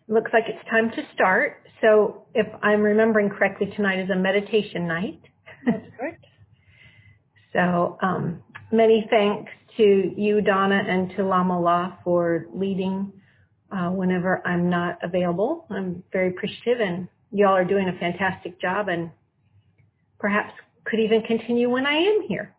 Looks like it's time to start. So if I'm remembering correctly, tonight is a meditation night. That's correct. So many thanks to you, Donna, and to Lama La for leading whenever I'm not available. I'm very appreciative, and y'all are doing a fantastic job, and perhaps could even continue when I am here.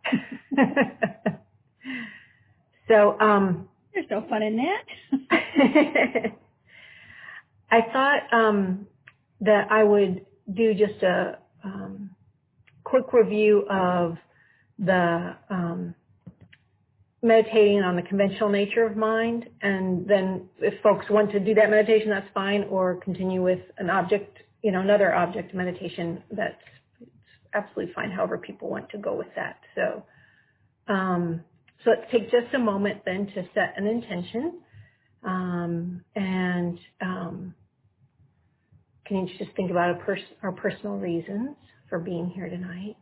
So there's no fun in that. I thought that I would do just a quick review of the meditating on the conventional nature of mind, and then if folks want to do that meditation, that's fine, or continue with an object, another object meditation, that's absolutely fine, however people want to go with that. So let's take just a moment then to set an intention, and can you just think about our personal reasons for being here tonight?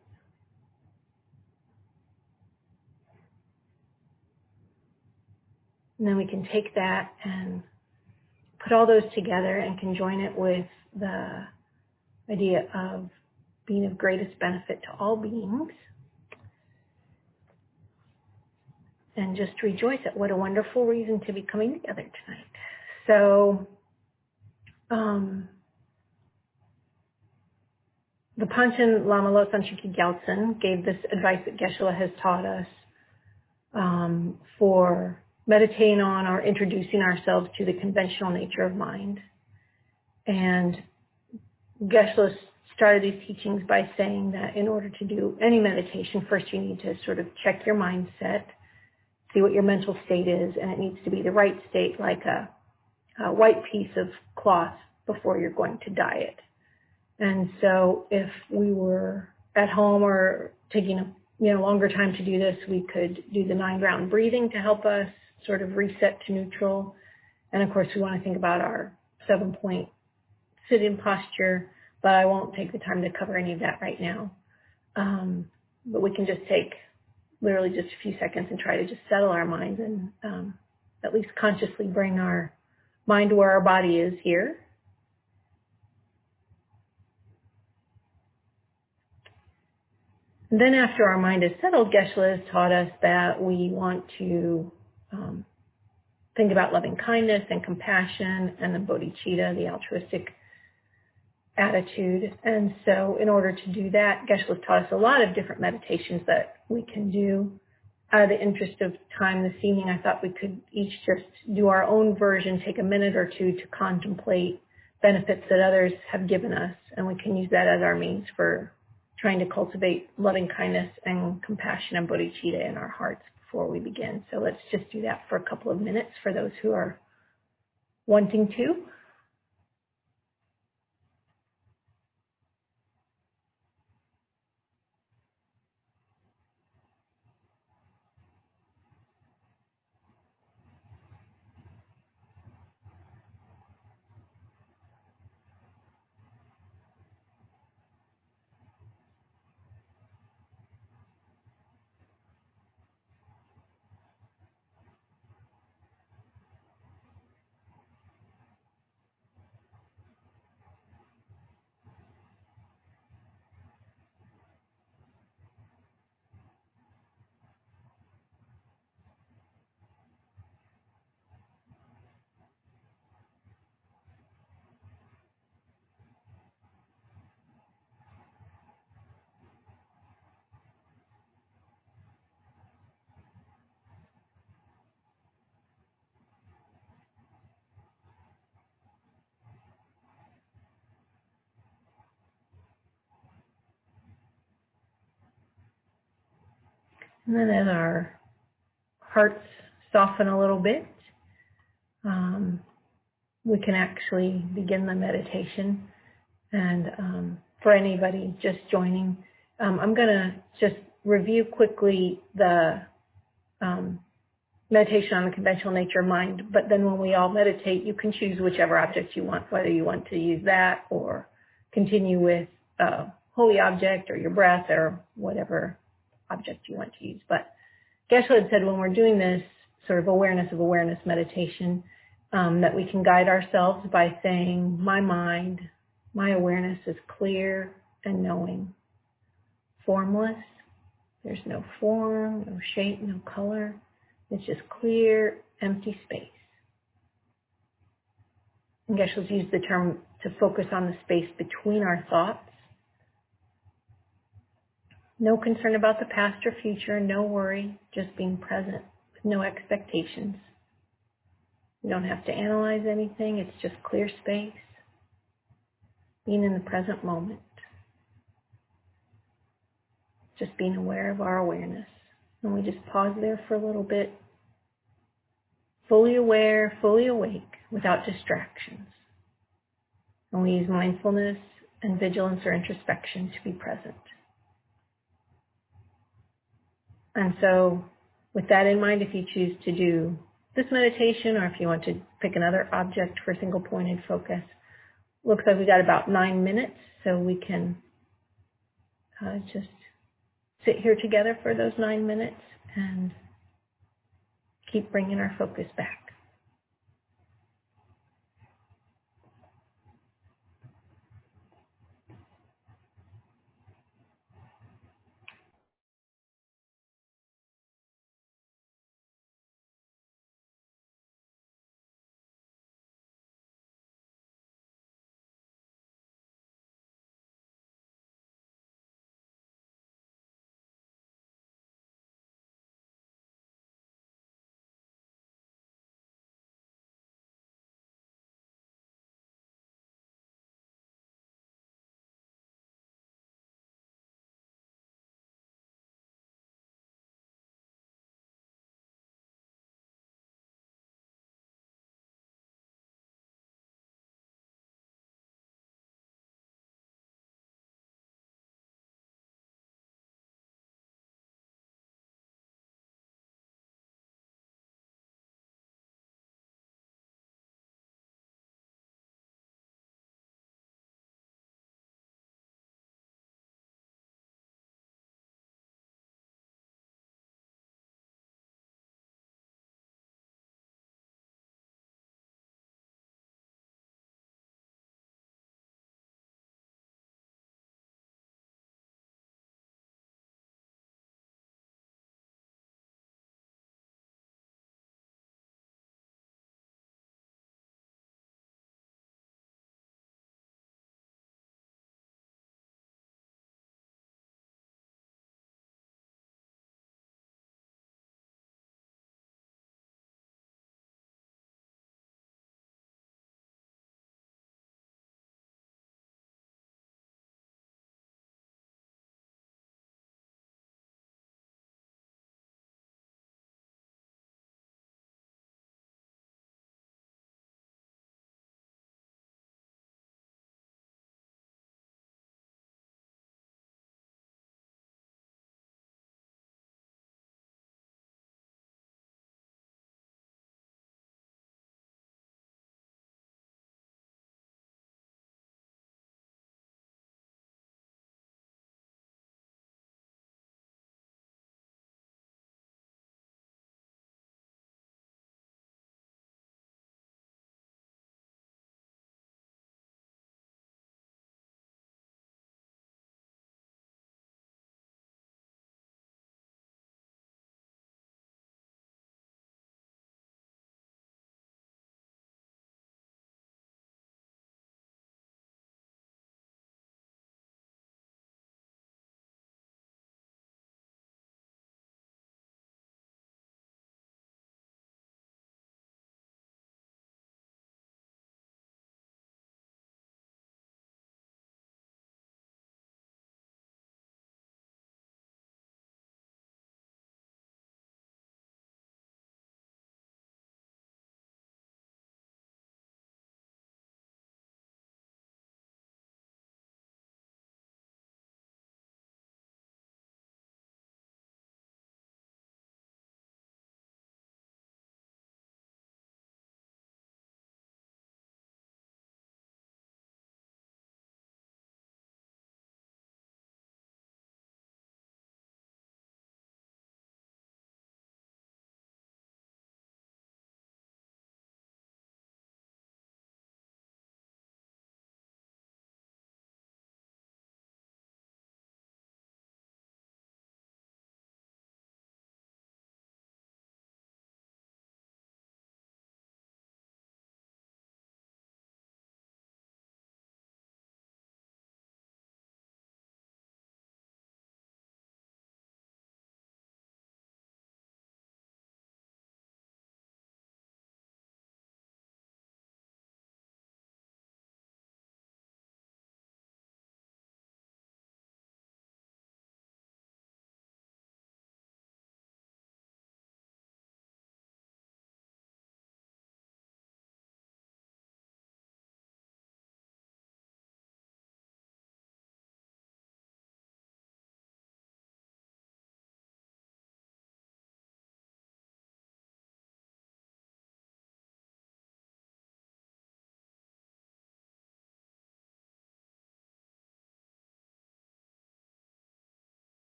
And then we can take that and put all those together and conjoin it with the idea of being of greatest benefit to all beings. And just rejoice at what a wonderful reason to be coming together tonight. So, the Panchen Lama Losang Chökyi Gyaltsen gave this advice that Geshe-la has taught us for meditating on or introducing ourselves to the conventional nature of mind. And Geshe-la started these teachings by saying that in order to do any meditation, first you need to sort of check your mindset, see what your mental state is, and it needs to be the right state, like a white piece of cloth before you're going to dye it. And so if we were at home or taking a longer time to do this, we could do the 9-round breathing to help us sort of reset to neutral. And of course, we want to think about our 7-point sit-in posture, but I won't take the time to cover any of that right now. But we can just take literally just a few seconds and try to just settle our minds and at least consciously bring our mind to where our body is here. And then after our mind is settled, Geshe-la has taught us that we want to think about loving kindness and compassion and the bodhicitta, the altruistic attitude. And so in order to do that, Geshe-la has taught us a lot of different meditations that we can do. Out of the interest of time this evening, I thought we could each just do our own version, take a minute or two to contemplate benefits that others have given us, and we can use that as our means for trying to cultivate loving kindness and compassion and bodhicitta in our hearts before we begin. So let's just do that for a couple of minutes for those who are wanting to. And then as our hearts soften a little bit, we can actually begin the meditation. And for anybody just joining, I'm going to just review quickly the meditation on the conventional nature of mind. But then when we all meditate, you can choose whichever object you want, whether you want to use that or continue with a holy object or your breath or whatever object you want to use. But Geshe-la had said when we're doing this sort of awareness of awareness meditation, that we can guide ourselves by saying, my mind, my awareness is clear and knowing, formless. There's no form, no shape, no color. It's just clear, empty space. And Geshe-la's used the term to focus on the space between our thoughts. No concern about the past or future, no worry, just being present with no expectations. You don't have to analyze anything, it's just clear space, being in the present moment. Just being aware of our awareness. And we just pause there for a little bit, fully aware, fully awake, without distractions. And we use mindfulness and vigilance or introspection to be present. And so with that in mind, if you choose to do this meditation, or if you want to pick another object for single pointed focus, looks like we got about 9 minutes, so we can just sit here together for those 9 minutes and keep bringing our focus back.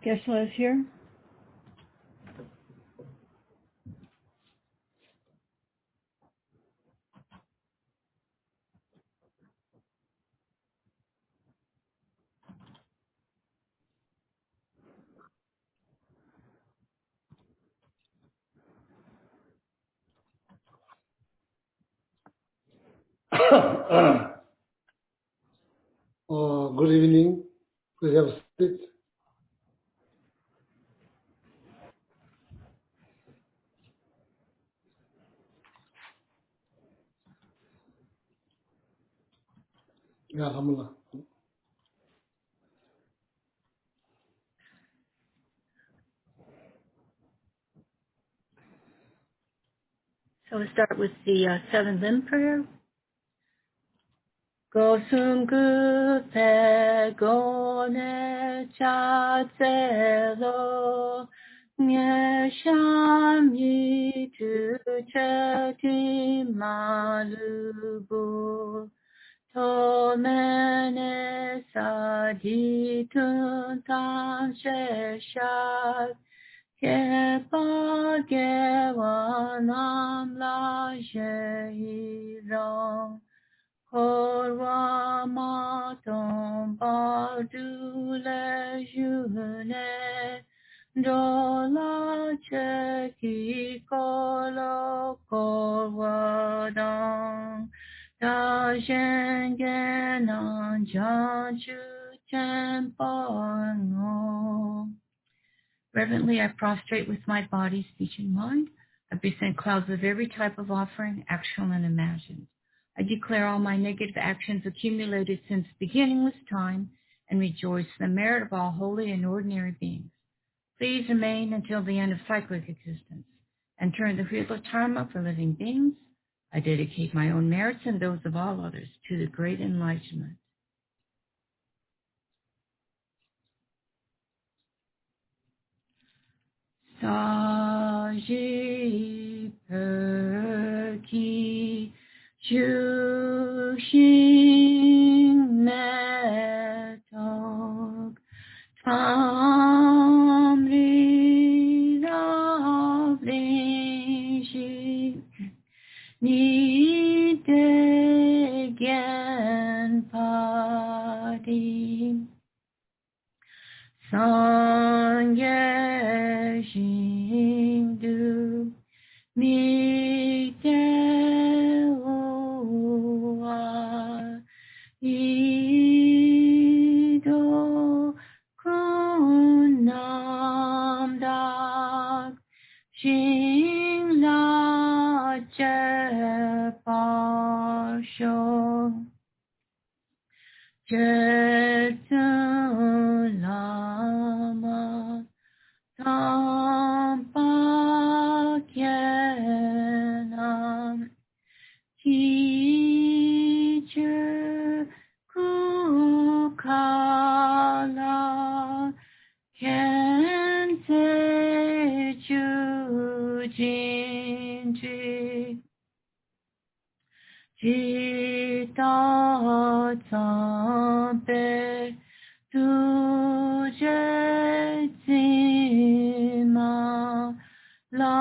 Geshe-la is here. Good evening. We have sit. Yeah, alhamdulillah. So we'll start with the seven limb prayer. Gosum gupe gone chatselo nye shami tu chati malubu tomene saditun tam sheshat kepa gewanam la shehirong Korwa matom bardule june dola cheki kolo korwa dong da shengen janchu tempo. Reverently, I prostrate with my body, speech, and mind. I present clouds of every type of offering, actual and imagined. I declare all my negative actions accumulated since beginningless time and rejoice in the merit of all holy and ordinary beings. Please remain until the end of cyclic existence and turn the wheel of karma for living beings. I dedicate my own merits and those of all others to the great enlightenment. Saji perki jushin metok tamri ravlishi ni degen padi Sangye Shindu Mite Uwa Ido Kunam Dak Shin La Je Pasho Jetsu Lama Tampa Kyenam Teacher Kukala Kense Jujinji Jita Tsampe Tuje Zima La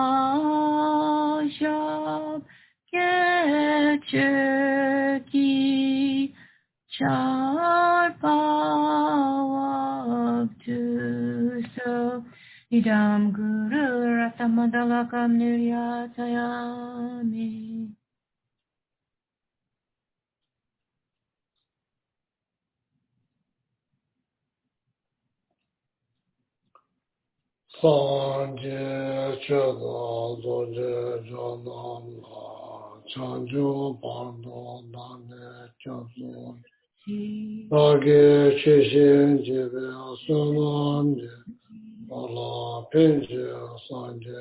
Shab Kecheki Charpawab Tu So Idam Guru Ratamadalakam Niryatayami Sanje Cheda Zoje Jonam La Chanjo Pando Dane Chazo Nage Chishin Jebe Asananje Ala Pinje Sanje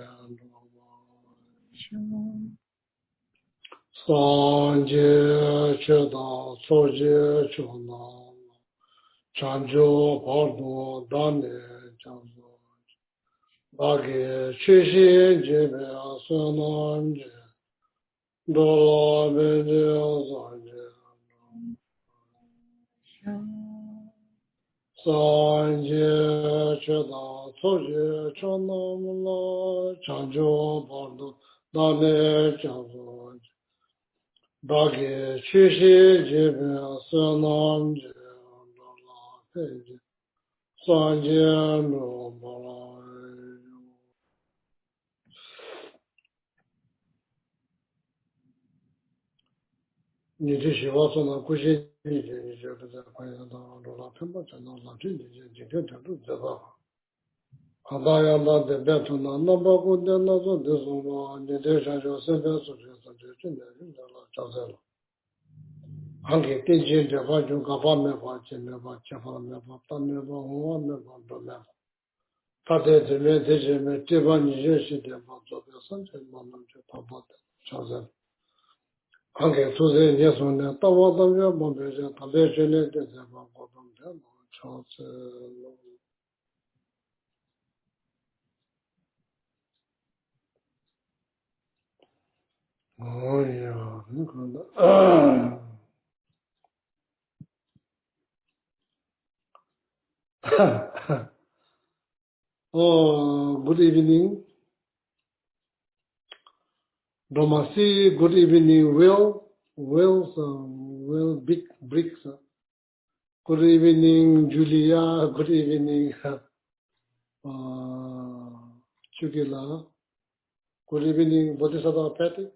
Sanje Cheda Zoje Jonam Chanjo Pando Dane Chazo Nage Chishin Jebe Asananje Dola Pinje Sanje Sanje cheda soje chonamla chanjo bardo dane chanzo dage chishi jebe sanam je dala peje sanje no balai Nidhi Shivasana Kushi Nidhi Jagada Payada Lola Pimpa Chana Lati Nidhi Jigya Jadu Jada Adayanda De Betuna Nabaku De Nazo De Suma Nidhi Shajo Sebe Suji Saji Nidhi Jala Chazela Anki Tiji Java Ju Gapa Meba Chimeba Chafa Meba Tameba Huwa Meba Domeba Tate Time Tiji Me Tiba Nidhi Shideba Zobya Sanche Manamche Tabate Chazela Anche tu sei adesso ne stavo da bombe adesso ne deve ma bombe ciao oh yeah oh good evening Domasi good evening Will big bricks good evening Julia good evening Chukila good evening Bodhisattva Patty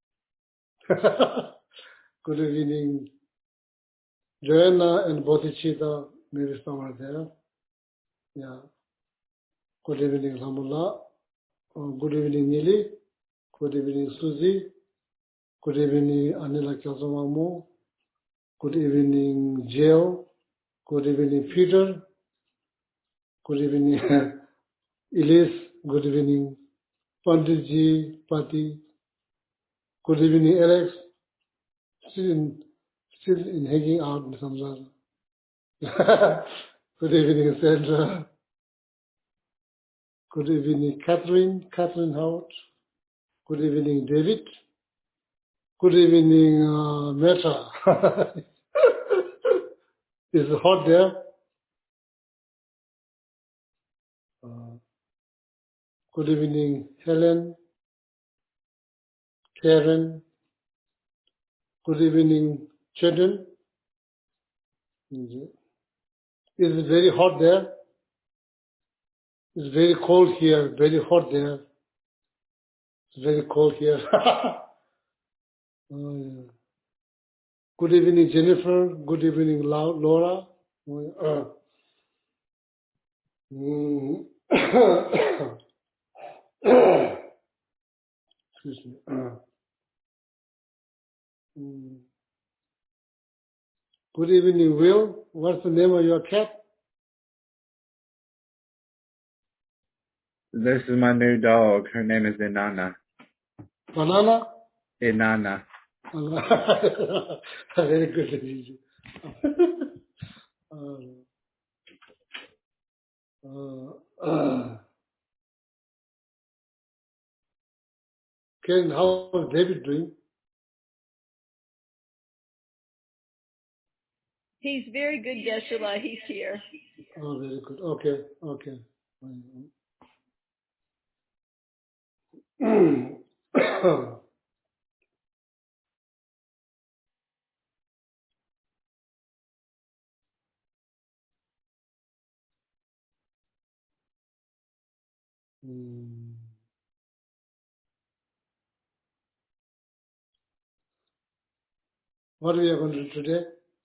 good evening Joanna and Bodhicitta, maybe somewhere there. Yeah. Good evening, Samula. Good evening, Nili. Good evening, Susie. Good evening, Anila Kyasamamu. Good evening, Jill. Good evening, Peter. Good evening, Elise. Good evening, Panditji, Pati. Good evening, Alex. Still in hanging out in Samsara. Good evening, Sandra. Good evening, Catherine Howard. Good evening, David. Good evening, Meta. Is it hot there? Good evening, Helen, Karen. Good evening, Chetan. Is it very hot there? It's very cold here, very hot there. It's very cold here. Oh, yeah. Good evening, Jennifer. Good evening, Laura. Mm. Excuse me. Mm. Good evening, Will. What's the name of your cat? This is my new dog. Her name is Inanna. Banana? Inanna. Very good. Easy. Ken, how is David doing? He's very good, Geshe-la. He's here. Oh, very good. Okay. What are we going to do today?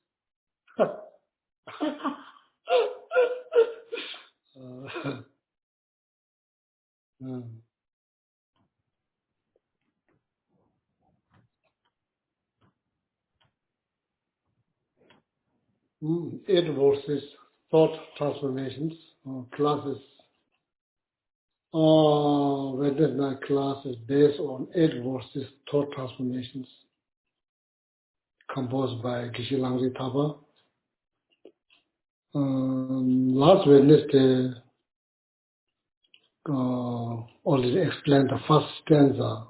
Eight verses, thought transformations, classes. Vedanta class is based on eight verses, thought transformations, composed by Geshe Langri Thapa. Last Wednesday, already explained the first stanza.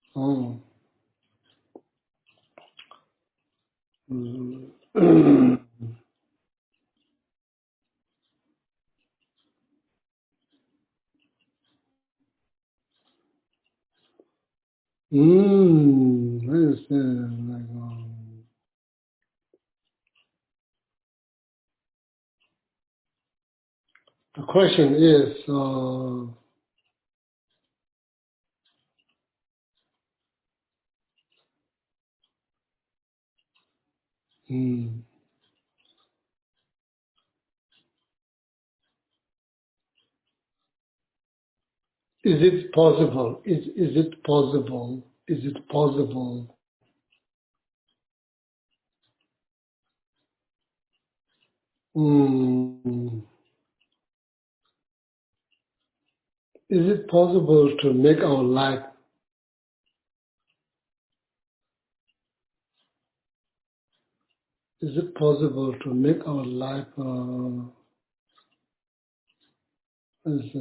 Oh. Mm. I understand. Like, the question is, is it possible? Is it possible? Is it possible? Mm, is it possible to make our life? Is it possible to make our life? Is,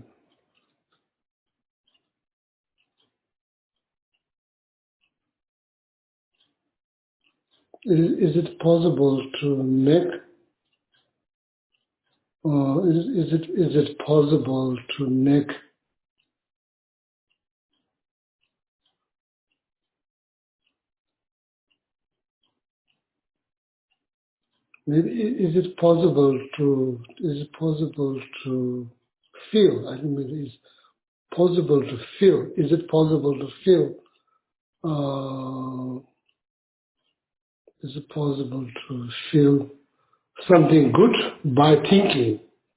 is it possible to make? Is it possible to make? Maybe is it possible to? Is it possible to feel? I mean, is possible to feel? Is it possible to feel? Is it possible to feel something good by thinking,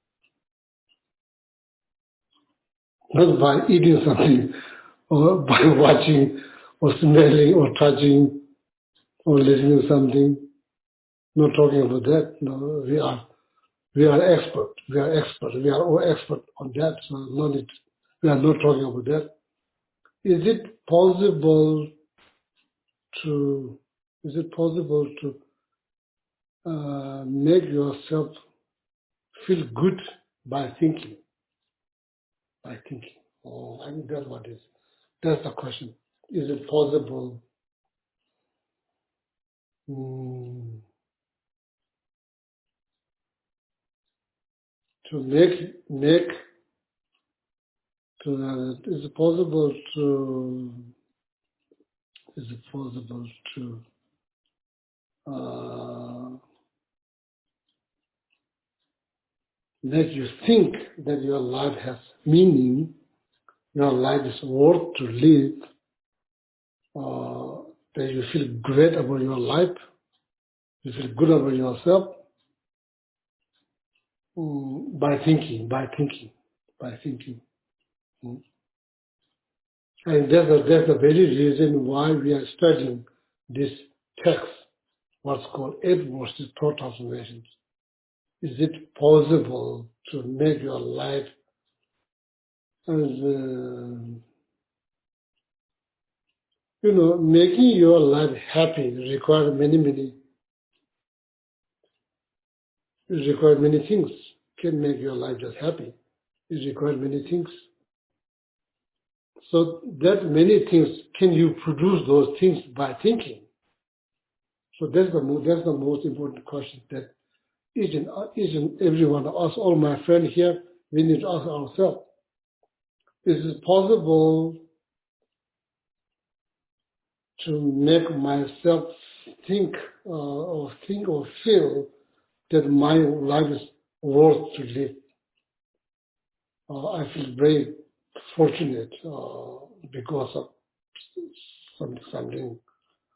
not by eating something, or by watching, or smelling, or touching, or listening to something? Not talking about that. No, we are expert. We are expert. We are all expert on that. So no need. We are not talking about that. Is it possible to? Is it possible to make yourself feel good by thinking? By thinking. Oh, I think that's what it is. That's the question. Is it possible mm, to make to? Is it possible to? Is it possible to? Make you think that your life has meaning, your life is worth to live, that you feel great about your life, you feel good about yourself by thinking, by thinking. Mm. And that's the very reason why we are studying this text, what's called 8 verses thought observations. Is it possible to make your life as making your life happy requires many things. Can make your life just happy. It requires many things. So that many things, can you produce those things by thinking? So that's the most important question that each and every one of us, all my friends here, we need to ask ourselves: is it possible to make myself think or feel that my life is worth to live? I feel very fortunate because of something,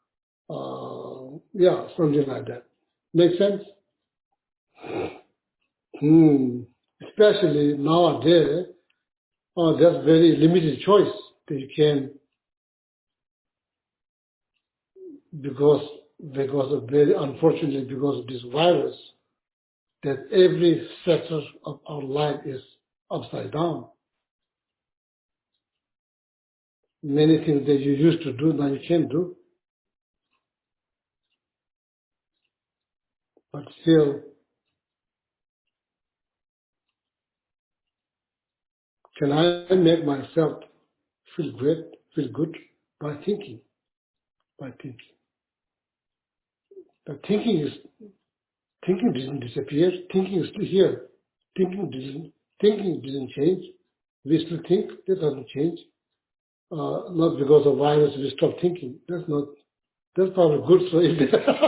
something like that. Make sense? Especially nowadays, there's very limited choice that you can, because unfortunately because of this virus, that every sector of our life is upside down. Many things that you used to do now you can't do, but still, can I make myself feel great, feel good by thinking. By thinking. The thinking didn't disappear. Thinking is still here. Thinking didn't change. We still think. That doesn't change. Not because of virus we stop thinking. That's probably good. So if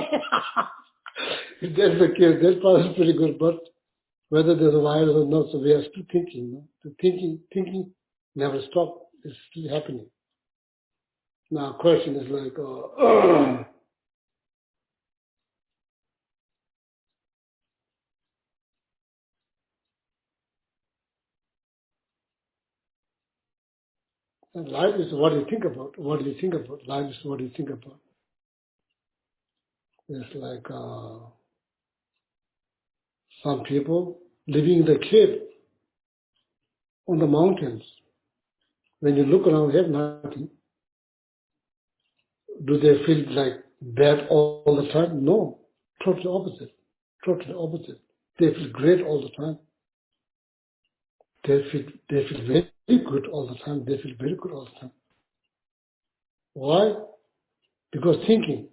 that's the case, that's probably pretty good. But whether there's a virus or not, so we are still thinking. No? The thinking never stops. It's still happening. Now, question is like, life is what you think about. What do you think about? Life is what you think about. It's like some people living in the cave on the mountains. When you look around, they have nothing. Do they feel like bad all the time? No. Totally opposite. Totally opposite. They feel great all the time. They feel very good all the time. They feel very good all the time. Why? Because thinking.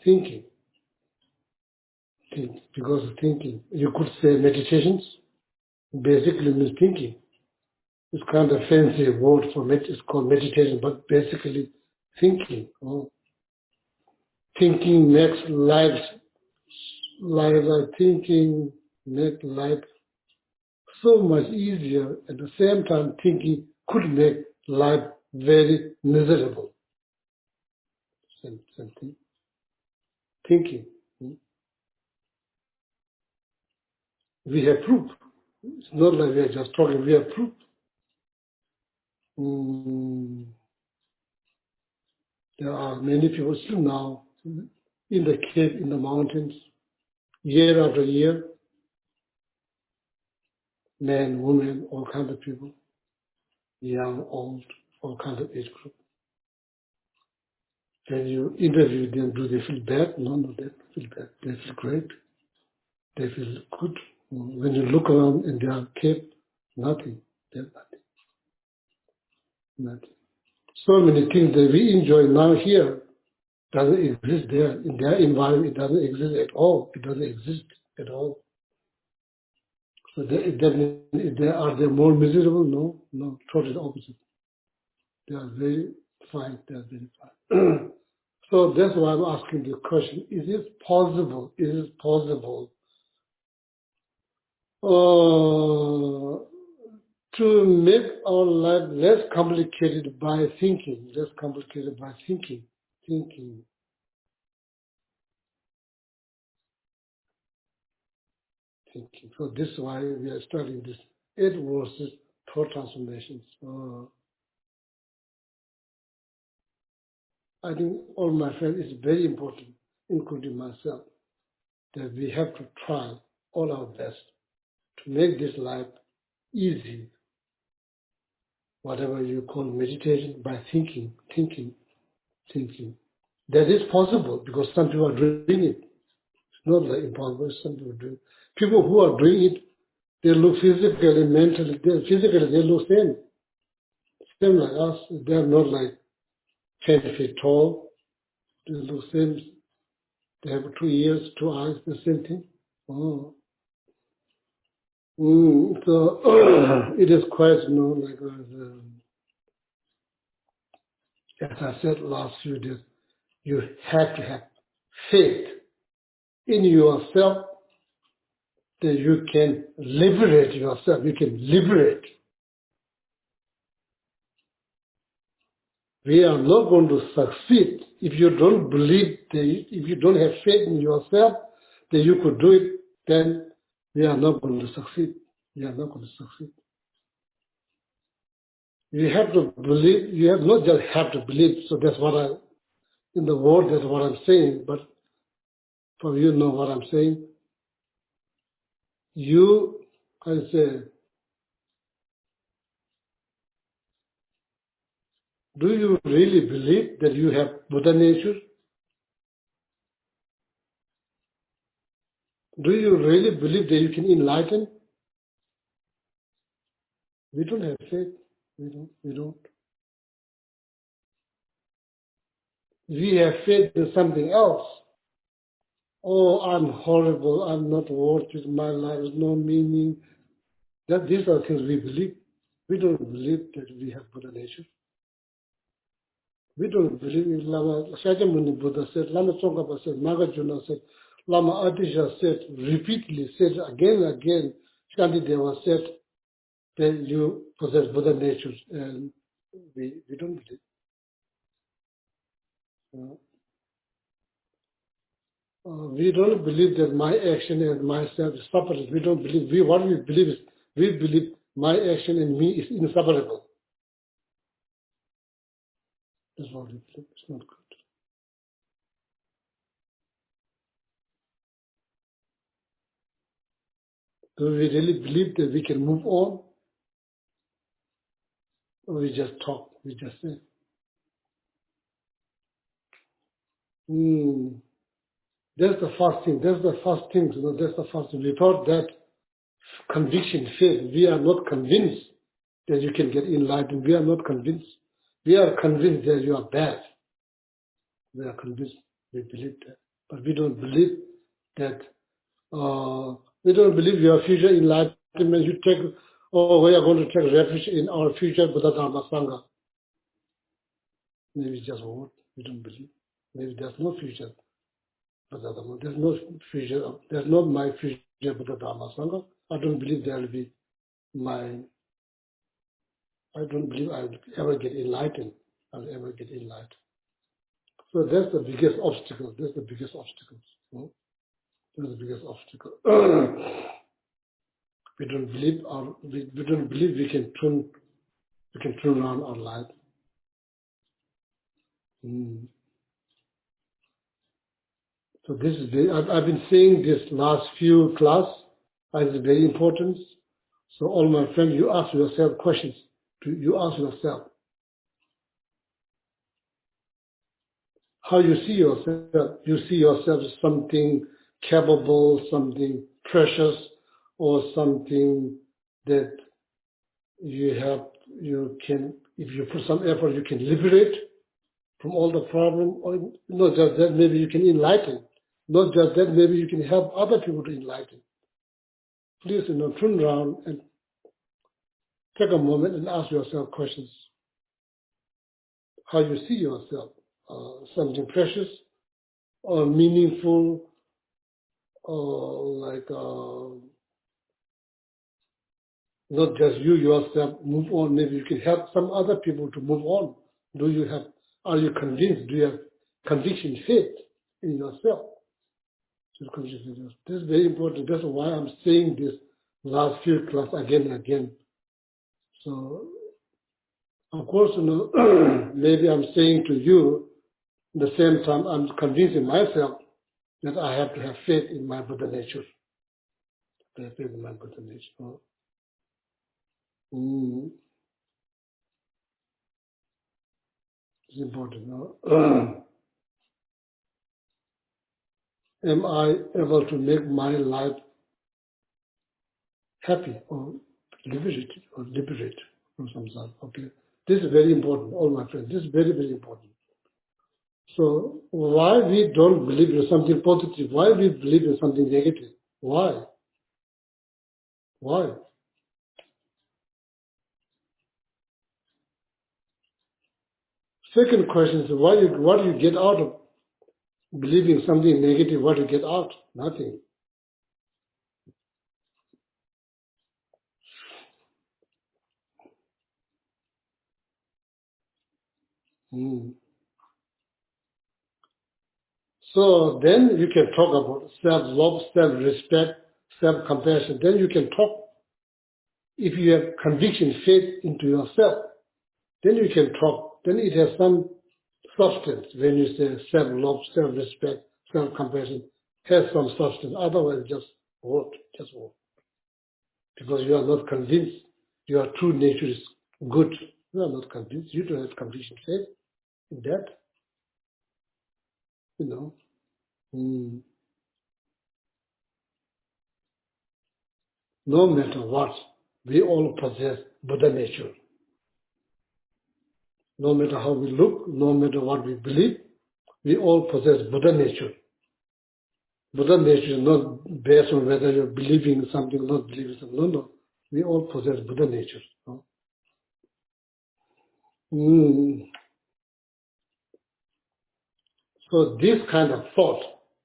Because of thinking. You could say meditations basically means thinking. It's kind of fancy word for it's called meditation, but basically thinking. Oh. Thinking makes thinking make life so much easier. At the same time, thinking could make life very miserable. Same thing. Thinking. We have proof. It's not like we are just talking. We have proof. There are many people still now in the cave, in the mountains, year after year, men, women, all kinds of people, young, old, all kinds of age group. When you interview them, do they feel bad? No, they don't feel bad. They feel great. They feel good. When you look around in their cave, nothing. There's nothing. So many things that we enjoy now here doesn't exist there. In their environment, it doesn't exist at all. It doesn't exist at all. So are they more miserable? No, totally opposite. They are very fine. They are very fine. So that's why I'm asking the question: Is it possible? To make our life less complicated by thinking? Thinking. So this is why we are studying this 8 verses, thought transformations. I think all my friends, it's very important, including myself, that we have to try all our best to make this life easy. Whatever you call meditation, by thinking. That is possible because some people are doing it. It's not like impossible, some people do it. People who are doing it, they look physically, mentally, they look same like us. They are not like 10 feet tall. They look same. They have 2 ears, 2 eyes, the same thing. Oh. So it is quite, like as I said last few days, you have to have faith in yourself that you can liberate yourself. You can liberate. We are not going to succeed if you don't believe, if you don't have faith in yourself that you could do it, then we are not going to succeed. You have to believe, you have not just have to believe, so that's what in the word, that's what I'm saying, but for you know what I'm saying. I say, do you really believe that you have Buddha nature? Do you really believe that you can enlighten? We don't have faith. We don't. we have faith in something else. Oh, I'm horrible, I'm not worth it, my life has no meaning. These are things we believe. We don't believe that we have Buddha nature. We don't believe in Lama Shakyamuni Buddha said, Lama Tsongkhapa said, Nagarjuna said, Lama Adisha said, repeatedly said again and again, Shantideva said that you possess Buddha nature, and we don't believe. We don't believe that my action and myself is separate. We don't believe. What we believe is, we believe my action and me is inseparable. That's what we believe. It's not good. Do we really believe that we can move on? Or we just talk, we just say, that's the first thing, that's the first thing, that's the first thing. Without that conviction, faith, we are not convinced that you can get enlightened. We are not convinced. We are convinced that you are bad. We are convinced, we believe that. But we don't believe that, we don't believe your future enlightenment. You take, we are going to take refuge in our future Buddha Dharma Sangha. Maybe just a word, we don't believe. Maybe there's no future Buddha Dharma. There's no future, there's not my future Buddha Dharma Sangha. I don't believe there will be I don't believe I will ever get enlightened. I'll ever get enlightened. So that's the biggest obstacle. That's the biggest obstacle. That's the biggest obstacle. We don't believe we can turn around our life. So this is I've been saying this last few class. It's very important. So all my friends, you ask yourself questions. You ask yourself how you see yourself. You see yourself as something capable, something precious, or something that you can, if you put some effort, you can liberate from all the problem. Or not just that, maybe you can enlighten. Not just that, maybe you can help other people to enlighten. Please, turn around and take a moment and ask yourself questions. How you see yourself, something precious or meaningful, or not just you yourself move on. Maybe you can help some other people to move on. Are you convinced? Do you have conviction, faith in yourself? This is very important. That's why I'm saying this last few class again and again. So, of course, maybe I'm saying to you, at the same time, I'm convincing myself that I have to have faith in my Buddha nature. Faith in my Buddha nature. It's important. Am I able to make my life happy or liberate from some sort? Okay. This is very important, all my friends. This is very, very important. So why we don't believe in something positive? Why we believe in something negative? Why? Second question is what do you get out of believing something negative? What do you get out? Nothing. So then you can talk about self-love, self-respect, self-compassion. Then you can talk. If you have conviction, faith into yourself, then you can talk. Then it has some substance. When you say self-love, self-respect, self-compassion, has some substance. Otherwise, just word. Because you are not convinced your true nature is good. You are not convinced. You don't have conviction, faith in that. No matter what, we all possess Buddha nature. No matter how we look, no matter what we believe, we all possess Buddha nature. Buddha nature is not based on whether you're believing in something or not believing in something. No. We all possess Buddha nature. No? So this kind of thought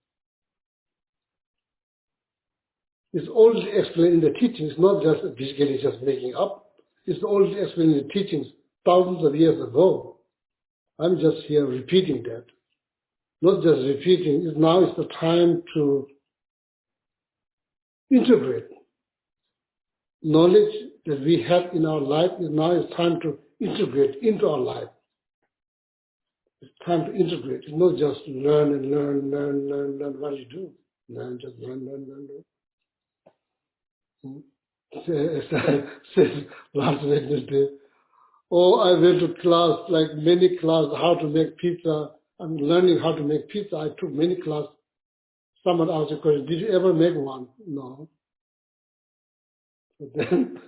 is already explained in the teachings, not just basically just making up. It's already explained in the teachings thousands of years ago. I'm just here repeating that. Not just repeating, now is the time to integrate knowledge that we have in our life. Now it's time to integrate into our life. It's time to integrate. It's not just learn and learn what you do. Just learn. Says last Wednesday, I went to class, like many classes, how to make pizza. I'm learning how to make pizza. I took many classes. Someone asked a question, did you ever make one? No. But then,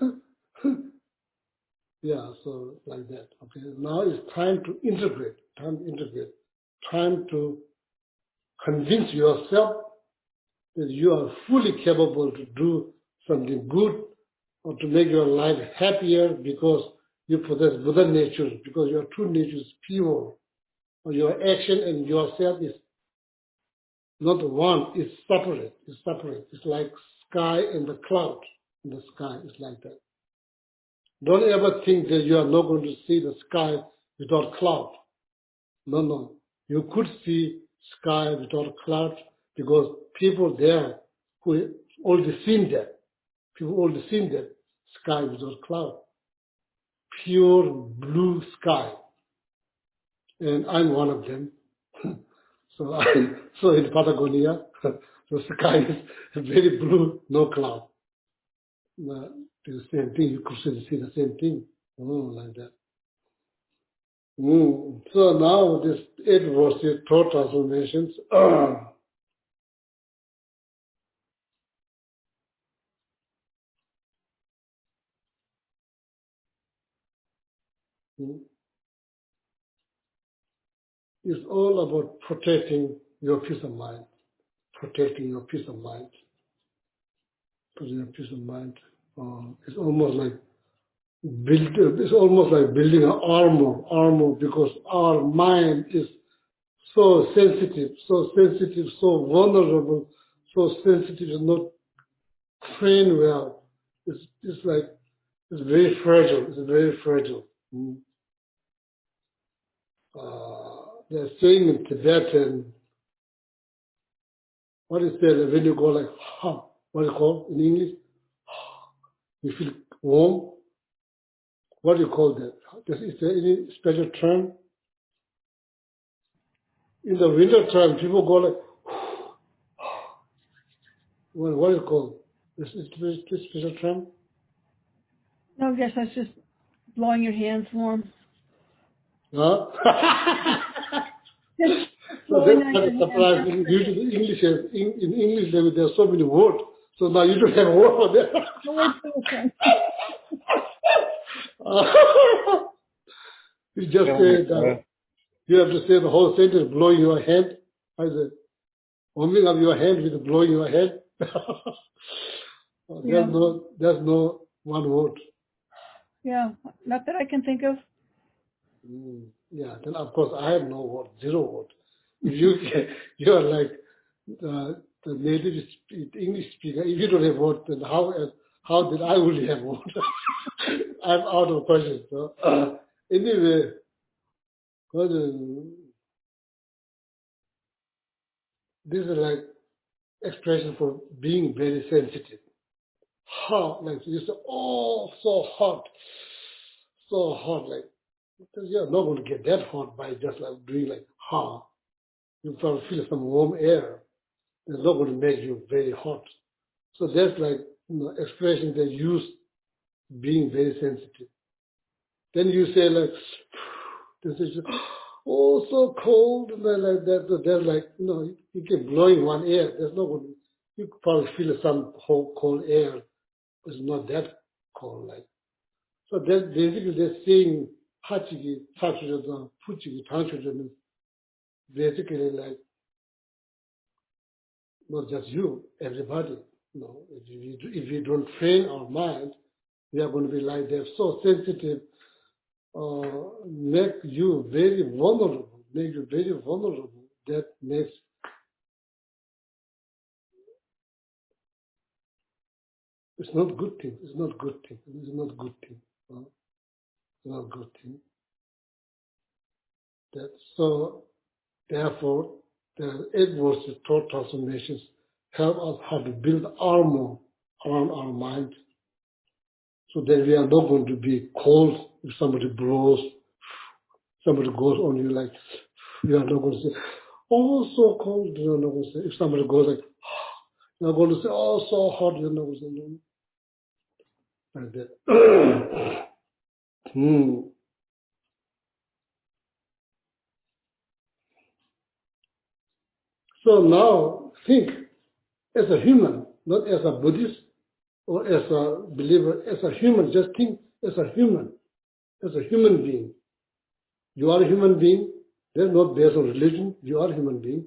so like that. Okay, now it's time to integrate, time to convince yourself that you are fully capable to do something good or to make your life happier because you possess Buddha nature, because your true nature is pure, or your action and yourself is not one, it's separate. It's like sky and the cloud in the sky. It's like that. Don't ever think that you are not going to see the sky without cloud. No. You could see sky without cloud because people there who already seen that. People already seen that sky without cloud. Pure blue sky. And I'm one of them. So in Patagonia, the sky is very blue, no cloud. The same thing, you could see the same thing. Like that. So now this 8 verses, thought transformations. It's all about protecting your peace of mind. Protecting your peace of mind. It's almost like building an armor because our mind is so sensitive, so vulnerable, so sensitive, and not trained well. It's very fragile. They're saying in Tibetan, what is that when you go like, what do you call in English? You feel warm? What do you call that? Is there any special term? In the winter time, people go like, what do you call? Is this special term? No, I guess that's just blowing your hands warm. Huh? So that's kind of surprising. Usually in English there are so many words. So now you don't have a word for that. You just say that you have to say the whole sentence, blowing your hand. I said, warming up your hand with blowing your head. There's no one word. Yeah, not that I can think of. Yeah, then of course I have no word, zero word. If you are like the native English speaker, if you don't have word, then how did I really have word? I'm out of questions. So, anyway, this is like expression for being very sensitive. Hot, like you say, so hot, like you're not going to get that hot by just like doing like hot. You probably feel some warm air. It's not going to make you very hot. So that's like expression that use being very sensitive. Then you say like, this is so cold, and then like that. So there's like, you keep blowing one air. There's no going. You could probably feel some cold air. It's not that cold, like. So that basically they're saying hachigi, tachuja, puchigi, tanchuja means basically like not just you, everybody. If we don't train our mind, we are going to be like they're so sensitive, make you very vulnerable, That makes it's not good thing. It's not good thing. It's not good thing. It's not good thing. So therefore, the 8 verses thought transformations help us how to build armor around our mind, so that we are not going to be cold if somebody blows, somebody goes on you like, you are not going to say, oh, so cold, you are not going to say. If somebody goes like, you are going to say, oh, so hot, you are not going to say, no. Like that. So now think, as a human, not as a Buddhist or as a believer, as a human, just think as a human being. You are a human being. That's not based on religion. You are a human being.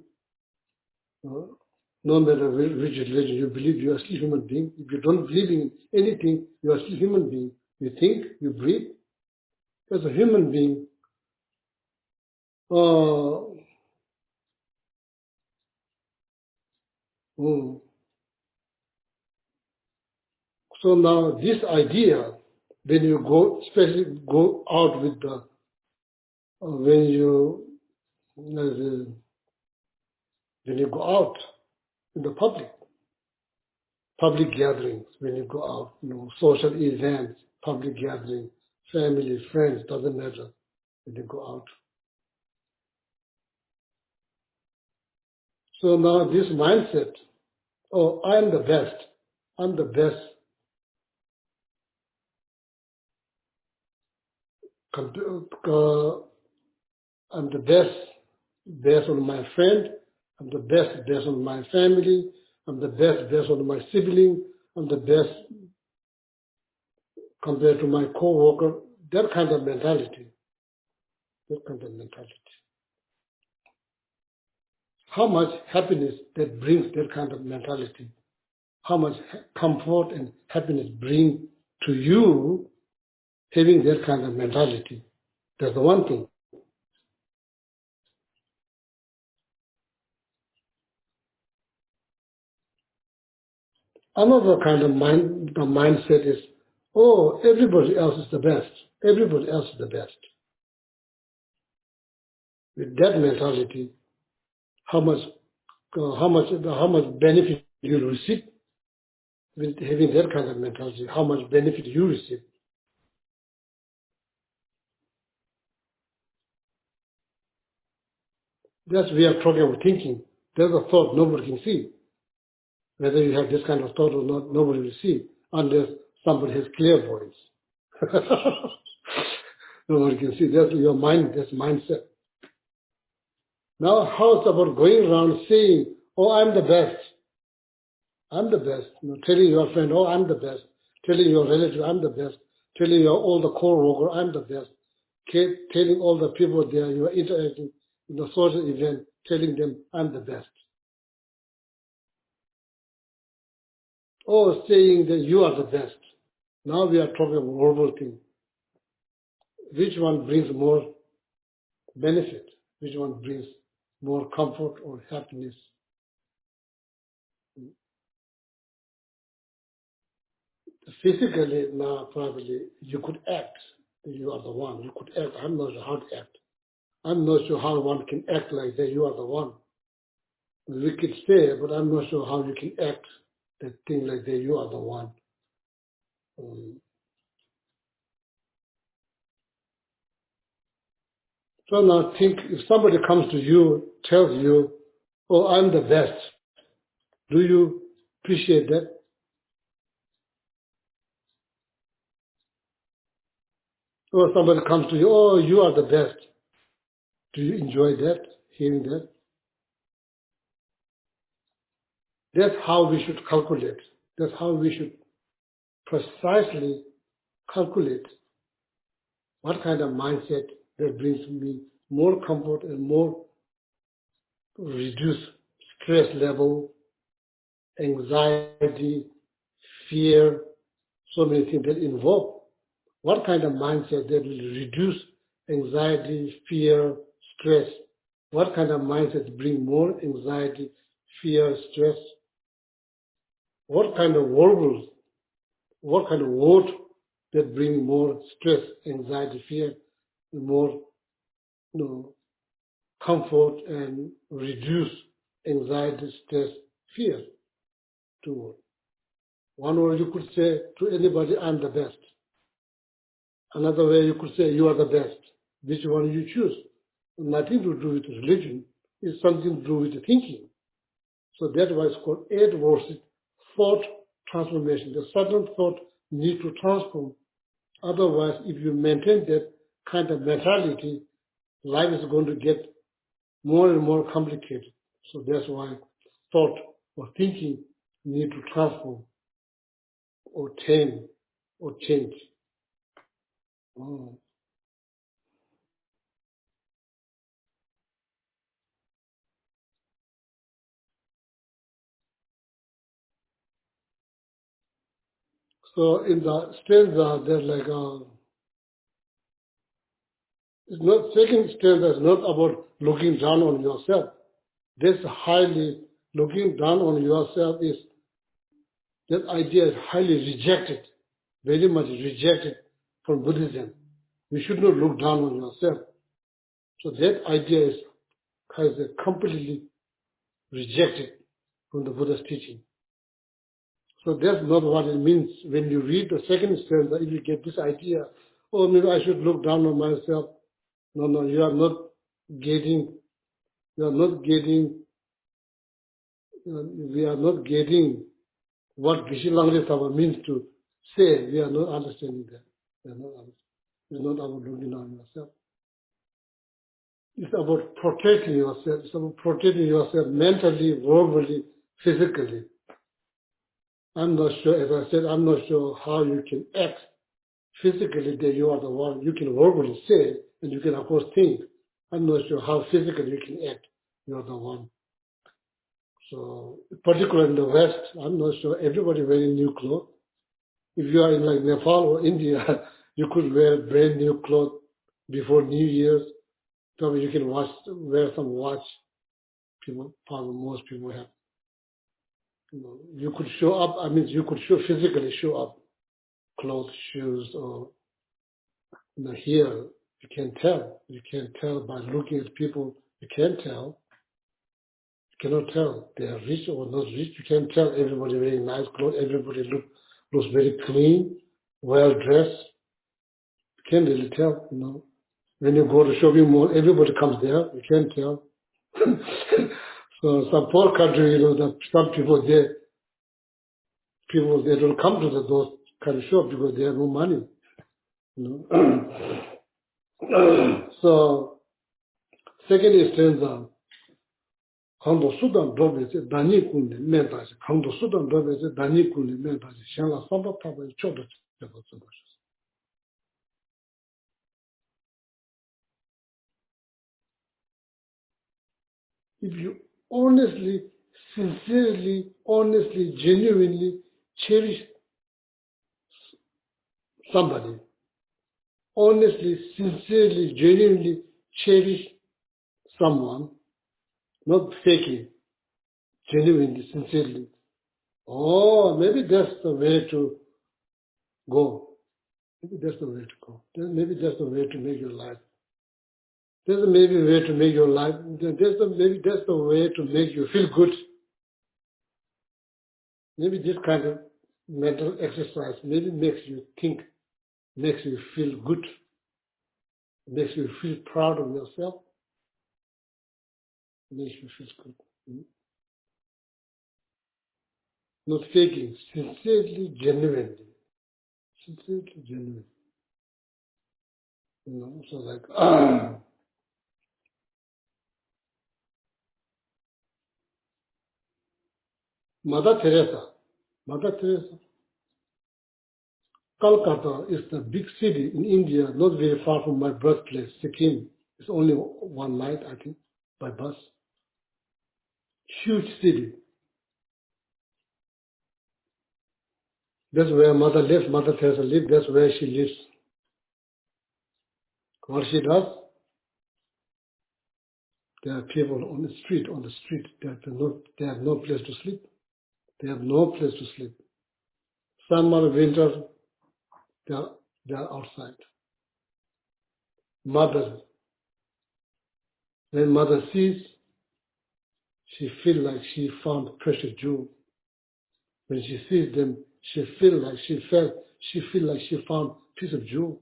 No matter which religion you believe, you are still a human being. If you don't believe in anything, you are still a human being. You think, you breathe. As a human being, so now this idea, when you go, especially go out with the, when you go out in the public gatherings, when you go out, social events, public gatherings, family, friends, doesn't matter when you go out. So now this mindset, oh, I'm the best, I'm the best, I'm the best based on my friend, I'm the best based on my family, I'm the best based on my sibling, I'm the best compared to my co-worker, that kind of mentality. How much happiness that brings that kind of mentality? How much comfort and happiness bring to you having that kind of mentality? That's the one thing. Another kind of mindset is, oh, everybody else is the best. Everybody else is the best. With that mentality, how much benefit you receive with having that kind of mentality? How much benefit you receive? That's we are talking about thinking. There's a thought nobody can see. Whether you have this kind of thought or not, nobody will see unless somebody has clairvoyance. Nobody can see. That's your mind. That's mindset. Now, how it's about going around saying, "Oh, I'm the best. I'm the best." Telling your friend, "Oh, I'm the best." Telling your relative, "I'm the best." Telling your all the co-worker, "I'm the best." Telling all the people there you are interacting in the social event, telling them, "I'm the best." Or saying that you are the best. Now we are talking about verbal thing. Which one brings more benefit? Which one brings more comfort or happiness? Physically, now probably you could act. You are the one. You could act. I'm not sure how to act. I'm not sure how one can act like that. You are the one. We could say, but I'm not sure how you can act that thing like that. You are the one. So now think, if somebody comes to you, tells you, "Oh, I'm the best," do you appreciate that? Or somebody comes to you, "Oh, you are the best." Do you enjoy that, hearing that? That's how we should calculate. That's how we should precisely calculate what kind of mindset that brings me more comfort and more reduce stress level, anxiety, fear, so many things that involve. What kind of mindset that will reduce anxiety, fear, stress? What kind of mindset bring more anxiety, fear, stress? What kind of words that bring more stress, anxiety, fear, more comfort and reduce anxiety, stress, fear? Two words. One word you could say to anybody, I'm the best. Another way you could say, you are the best. Which one you choose? Nothing to do with religion. It's something to do with thinking. So that's why it's called 8 verses, thought transformation. The sudden thought need to transform. Otherwise, if you maintain that kind of mentality, life is going to get more and more complicated. So that's why thought or thinking need to transform or change. Oh. So in the stanza, there's like it's not, second stanza is not about looking down on yourself. This highly looking down on yourself is, that idea is highly rejected, very much rejected from Buddhism. You should not look down on yourself. So that idea is kind of completely rejected from the Buddha's teaching. So that's not what it means when you read the second stanza. If you get this idea, oh, maybe I should look down on myself. No, you are not getting, we are not getting what Geshe Langre Taba means to say. We are not understanding that. We are not understanding. It's not about looking down on yourself. It's about protecting yourself. It's about protecting yourself mentally, verbally, physically. I'm not sure, as I said, I'm not sure how you can act physically that you are the one. You can verbally say, and you can of course think. I'm not sure how physically you can act. You are the one. So, particularly in the West, I'm not sure everybody wearing new clothes. If you are in like Nepal or India, you could wear brand new clothes before New Year's. Probably you can wear some watch. Probably most people have. You could show up. I mean, you could physically show up, clothes, shoes, or here. You can tell. You can tell by looking at people. You can tell. You cannot tell they are rich or not rich. You can't tell everybody wearing nice clothes. Everybody looks very clean, well dressed. You can't really tell. When you go to shopping mall, everybody comes there. You can't tell. So some poor country, that some people they don't come to those kind of shop because they have no money. So second stanza, 강도 수단 도베세 다니 군데 멘다시 강도 수단 도베세 다니 군데 멘다시 샹라 삼바타바에 쪼도 되었어. If you honestly, sincerely, genuinely cherish somebody, honestly, sincerely, genuinely cherish someone, not faking, genuinely, sincerely. Oh, maybe that's the way to go. Maybe that's the way to go. Maybe that's the way to make your life. There's maybe a way to make your life. Maybe that's the way to make you feel good. Maybe this kind of mental exercise maybe makes you think, makes you feel good, makes you feel proud of yourself, makes you feel good. Not faking, sincerely, genuinely. Sincerely, genuinely. So like, Mother Teresa, Calcutta is the big city in India, not very far from my birthplace, Sikkim. It's only one night, I think, by bus. huge city. That's where Mother lives. Mother Teresa lives. That's where she lives. What she does, there are people on the street. They have no place to sleep. They have no place to sleep. Summer, winter, they are outside. Mother, when mother sees, she feels like she found precious jewel. When she sees them, she feels like she found piece of jewel.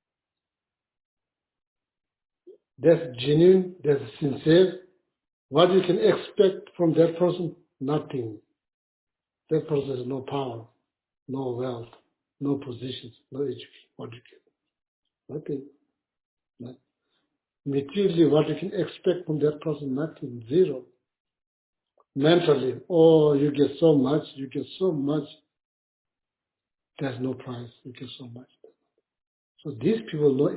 That's genuine, that's sincere. What you can expect from that person? Nothing. That person has no power, no wealth, no positions, no education. What you get? Nothing. Nothing. Materially, what you can expect from that person? Nothing. Zero. Mentally, oh, you get so much, there's no price, you get so much. So these people know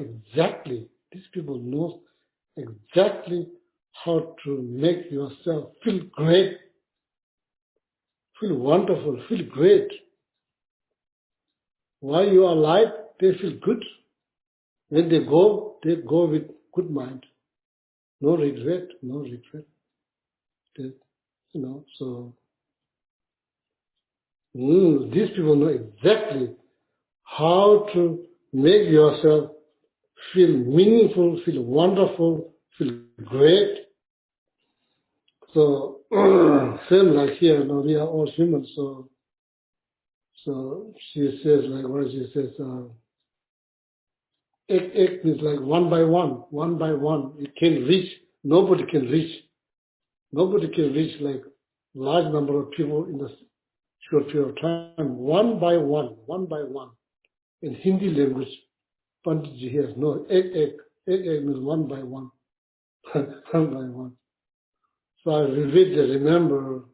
exactly how to make yourself feel great, feel wonderful, feel great. While you are alive, they feel good. When they go with good mind. No regret. They, so these people know exactly how to make yourself feel meaningful, feel wonderful, feel great. So same like here, we are all humans. So she says like what she says. Egg is like one by one. You can reach. Nobody can reach like large number of people in a short period of time. One by one. In Hindi language, Panditji has no egg means one by one, one by one. So I vividly remember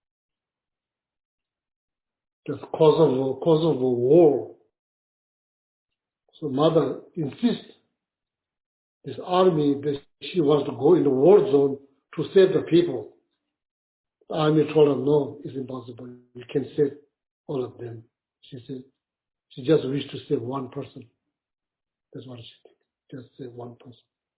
the Kosovo war. So mother insists this army that she wants to go in the war zone to save the people. The army told her, no, it's impossible. You can't save all of them. She said, she just wished to save one person. That's what she did. Just save one person.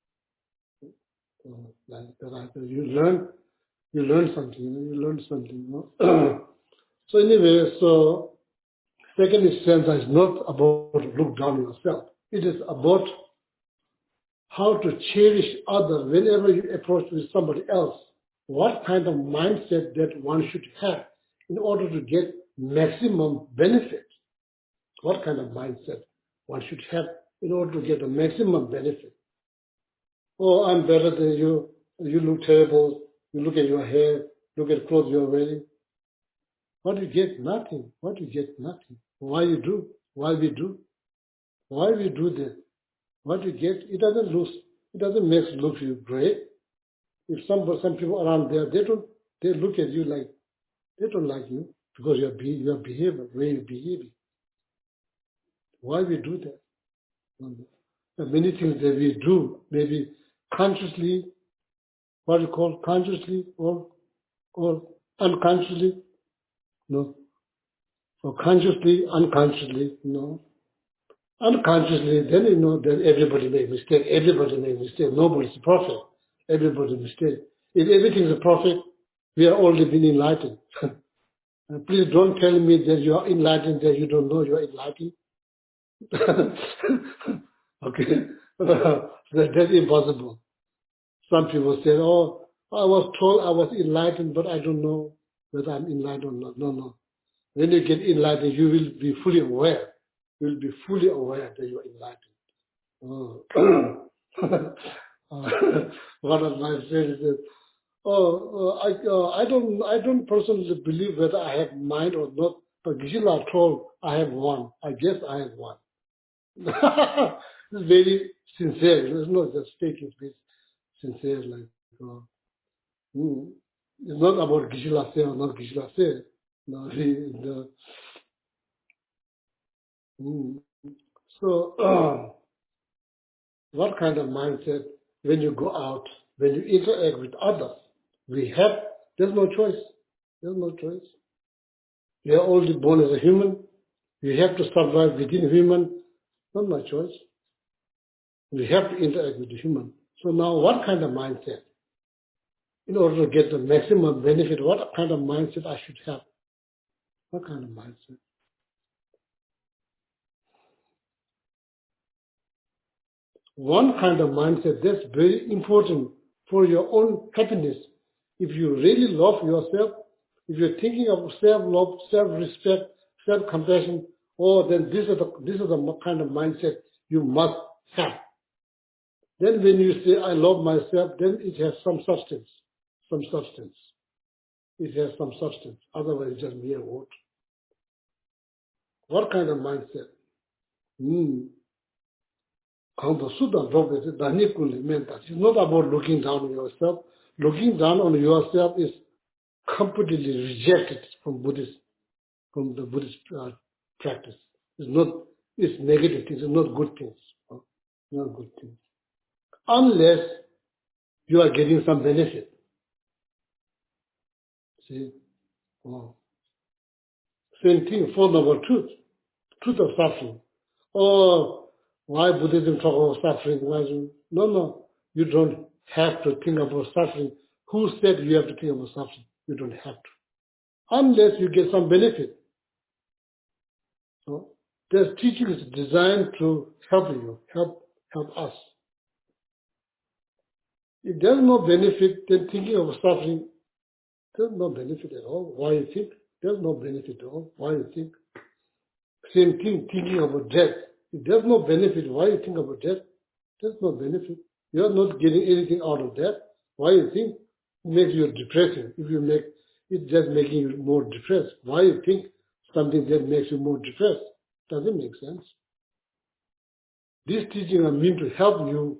So, like that, you learn something. So anyway, so second stanza is not about look down on yourself. It is about how to cherish others whenever you approach with somebody else. What kind of mindset that one should have in order to get maximum benefit? What kind of mindset one should have in order to get a maximum benefit? Oh, I'm better than you. You look terrible. You look at your hair. Look at clothes you're wearing. What do you get? Nothing. What do you get? Nothing. Why you do? Why we do? Why we do that? What you get? It doesn't make you look you great. If some people around there, they look at you like they don't like you because your behavior, way you behave. Why we do that? There are many things that we do, maybe consciously, what you call consciously or unconsciously, no, or consciously, unconsciously, no. Unconsciously, then that everybody makes mistake. Nobody's perfect. Everybody mistake. If everything is a perfect, we are already been enlightened. And please don't tell me that you are enlightened, that you don't know you are enlightened. Okay, that's impossible. Some people say, "Oh, I was told I was enlightened, but I don't know whether I'm enlightened or not." No. When you get enlightened, you will be fully aware. You will be fully aware that you are enlightened. One of my friends said, I don't personally believe whether I have mind or not, but Gishila told I have one. I guess I have one." It's very sincere. It's not just fake. It's very sincere. Like it's not about Gishila say or not Gishila say. No, so. What kind of mindset when you go out, when you interact with others? We have There's no choice. There's no choice. You are already born as a human. You have to survive within human. Not my choice. We have to interact with the human. So now what kind of mindset? In order to get the maximum benefit, what kind of mindset I should have? What kind of mindset? One kind of mindset that's very important for your own happiness. If you really love yourself, if you're thinking of self-love, self-respect, self-compassion, then this is the kind of mindset you must have. Then when you say, I love myself, then it has some substance. Some substance. It has some substance. Otherwise, it's just mere word. What kind of mindset? It's not about looking down on yourself. Looking down on yourself is completely rejected from the Buddhist practice. It's negative things, it's not good things. Not good things. Unless you are getting some benefit. See? Oh. Same thing, Four Noble Truth. Truth of suffering. Oh, why Buddhism talk about suffering? No. You don't have to think about suffering. Who said you have to think about suffering? You don't have to. Unless you get some benefit. So, there's teachings designed to help you, help us. If there's no benefit, then thinking of suffering, there's no benefit at all. Why you think? There's no benefit at all. Why you think? Same thing, thinking about death. If there's no benefit, why you think about death? There's no benefit. You're not getting anything out of that. Why you think? It makes you depressing. If you make it just making you more depressed. Why you think something that makes you more depressed? Doesn't make sense. These teachings are meant to help you,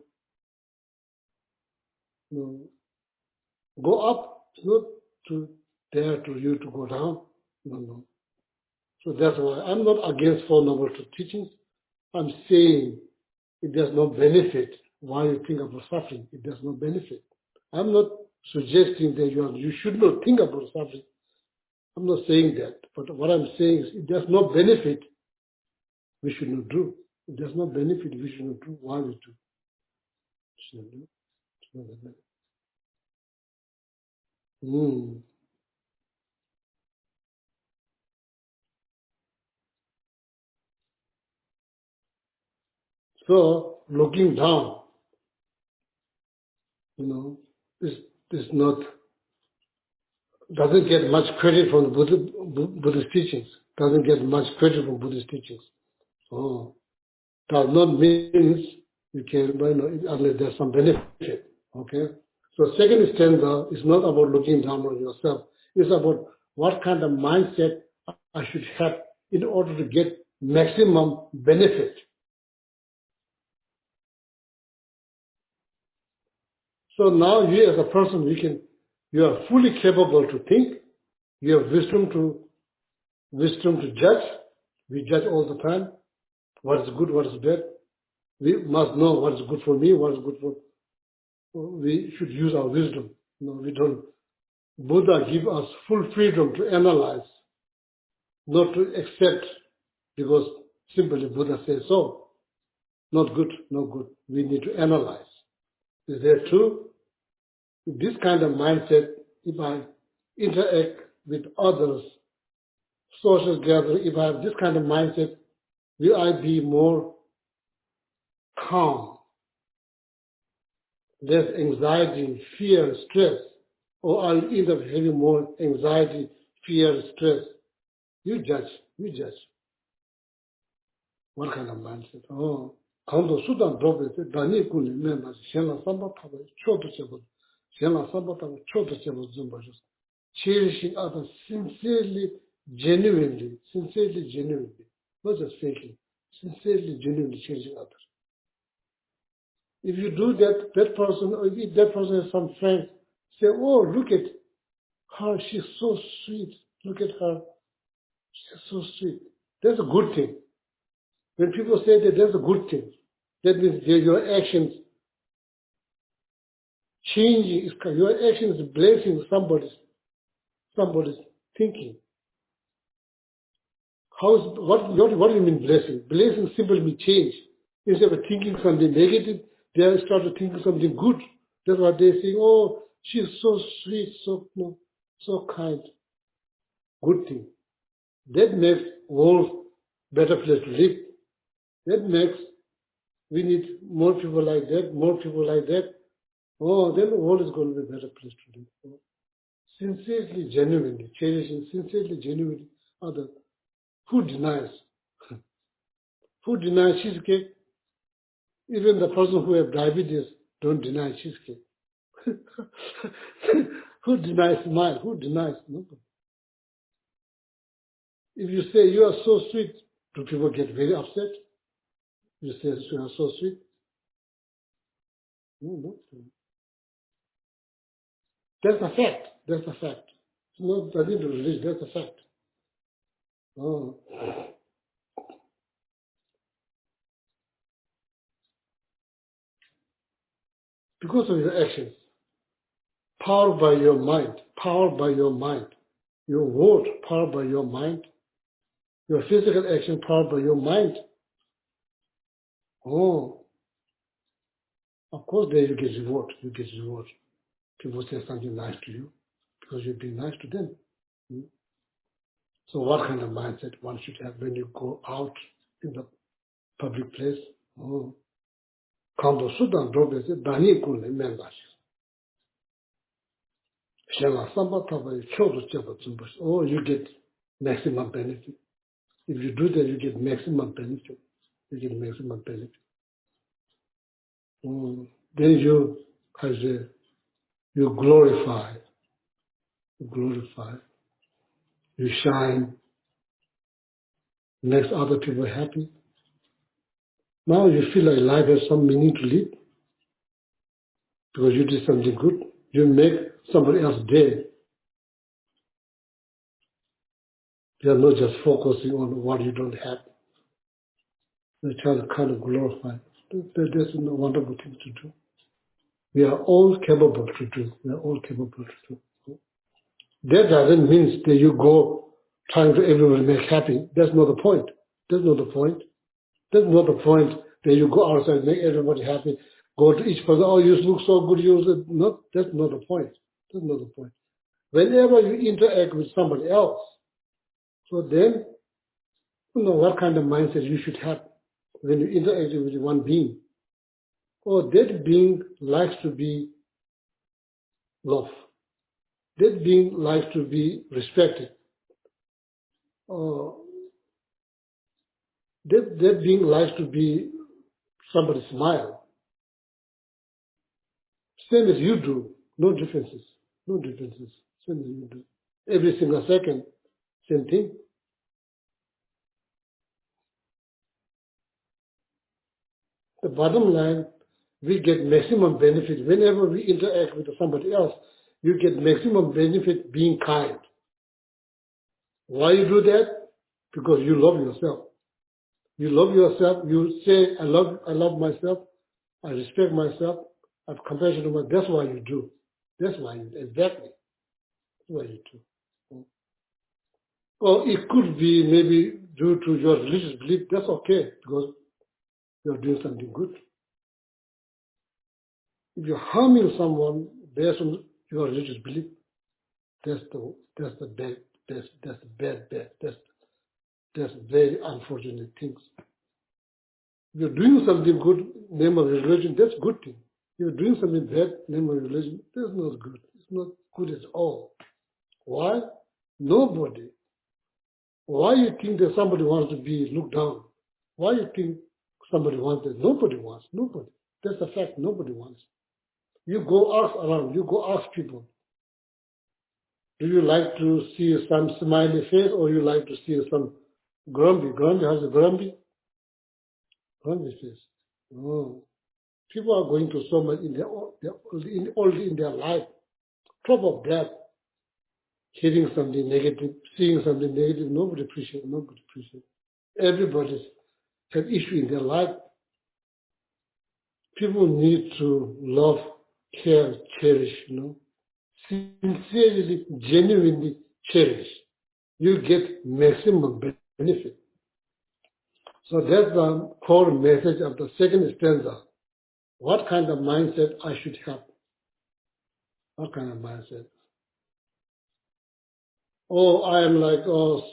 go up, not to dare to you to go down. No. So that's why I'm not against Four Noble Truth teachings. I'm saying if there's no benefit, why you think about suffering? If there's no benefit. I'm not suggesting that you should not think about suffering. I'm not saying that. But what I'm saying is if there's no benefit, we should not do. If there's no benefit, we should not do. Why we do? Should not do. Should not do. So looking down, is not doesn't get much credit from the Buddhist teachings. Doesn't get much credit from Buddhist teachings. Oh, does not mean you can, unless there's some benefit. Okay. So second stanza is not about looking down on yourself. It's about what kind of mindset I should have in order to get maximum benefit. So now you as a person, you are fully capable to think. You have wisdom to judge. We judge all the time. What is good, what is bad. We must know what is good for me, what is good for. We should use our wisdom. We don't. Buddha give us full freedom to analyze, not to accept, because simply Buddha says so. Not good, no good. We need to analyze. Is that true? This kind of mindset, if I interact with others, social gathering, if I have this kind of mindset, will I be more calm, less anxiety, fear, stress, or I'll end up having more anxiety, fear, stress? You judge. What kind of mindset? Oh, Kando Sudan Drobe, Dani Kuli, members, Shela Sambataba, Choto Chebo, Shela Sambataba, Choto Chebo Zumbajos. Cherishing others sincerely, genuinely, not just faking, sincerely, genuinely cherishing others. If you do that, that person, or if that person has some friends, say, oh, look at her, she's so sweet. Look at her, she's so sweet. That's a good thing. When people say that, that's a good thing. That means your actions changing, your actions blessing somebody somebody's thinking. What do you mean blessing? Blessing simply means change. Instead of thinking something negative, they start to think something good. That's what they say. Oh, she's so sweet, so kind. Good thing. That makes world better place to live. That makes we need more people like that, more people like that. Oh, then the world is going to be a better place to live. Sincerely, genuinely, cherishing, sincerely, genuinely others. Who denies? Who denies cheesecake? Even the person who has diabetes don't deny cheesecake. Who denies smile? Who denies? Nobody. If you say you are so sweet, do people get very upset? You say you are so sweet? No. That's a fact. That's a fact. It's not nothing to religion. That's a fact. Oh. Because of your actions, powered by your mind, your word powered by your mind, your physical action powered by your mind. Oh, of course there you get reward. People say something nice to you because you're being nice to them. So what kind of mindset one should have when you go out in the public place? Oh, Kando Sudan Drobe said, Bani Kule members. Oh, you get maximum benefit. If you do that, you get maximum benefit. Then you glorify, you shine, makes other people happy. Now you feel like life has some meaning to live because you did something good. You make somebody else day. You are not just focusing on what you don't have. You try to kind of glorify. That's a wonderful thing to do. We are all capable to do. That doesn't mean that you go trying to everybody make happy. That's not the point. That's not the point that you go outside and make everybody happy. Go to each person, oh, you look so good. That's not the point. Whenever you interact with somebody else, so then you know what kind of mindset you should have when you interact with one being. Oh, that being likes to be loved. That being likes to be respected. That being likes to be somebody smile. Same as you do. No differences. Same as you do. Every single second, same thing. The bottom line, we get maximum benefit. Whenever we interact with somebody else, you get maximum benefit being kind. Why you do that? Because you love yourself. You say, I love myself, I respect myself, I have compassion to myself. That's why you do. Exactly. That's why you do. Or it could be maybe due to your religious belief. That's okay, because you're doing something good. If you're harming someone based on your religious belief, that's very unfortunate things. If you're doing something good, name of religion, that's good thing. If you're doing something bad, name of religion, that's not good. It's not good at all. Why? Nobody. Why you think that somebody wants to be looked down? Why you think somebody wants that? Nobody wants. Nobody. That's a fact. Nobody wants. You go ask around. You go ask people. Do you like to see some smiley face or you like to see some grumpy? Grumpy has a grumpy face. Oh. People are going through so much in their life. Top of that, hearing something negative, seeing something negative, nobody appreciates. Everybody's have issue in their life. People need to love, care, cherish, sincerely, genuinely cherish. You get maximum benefit. So that's the core message of the second stanza. What kind of mindset I should have? What kind of mindset? I'm like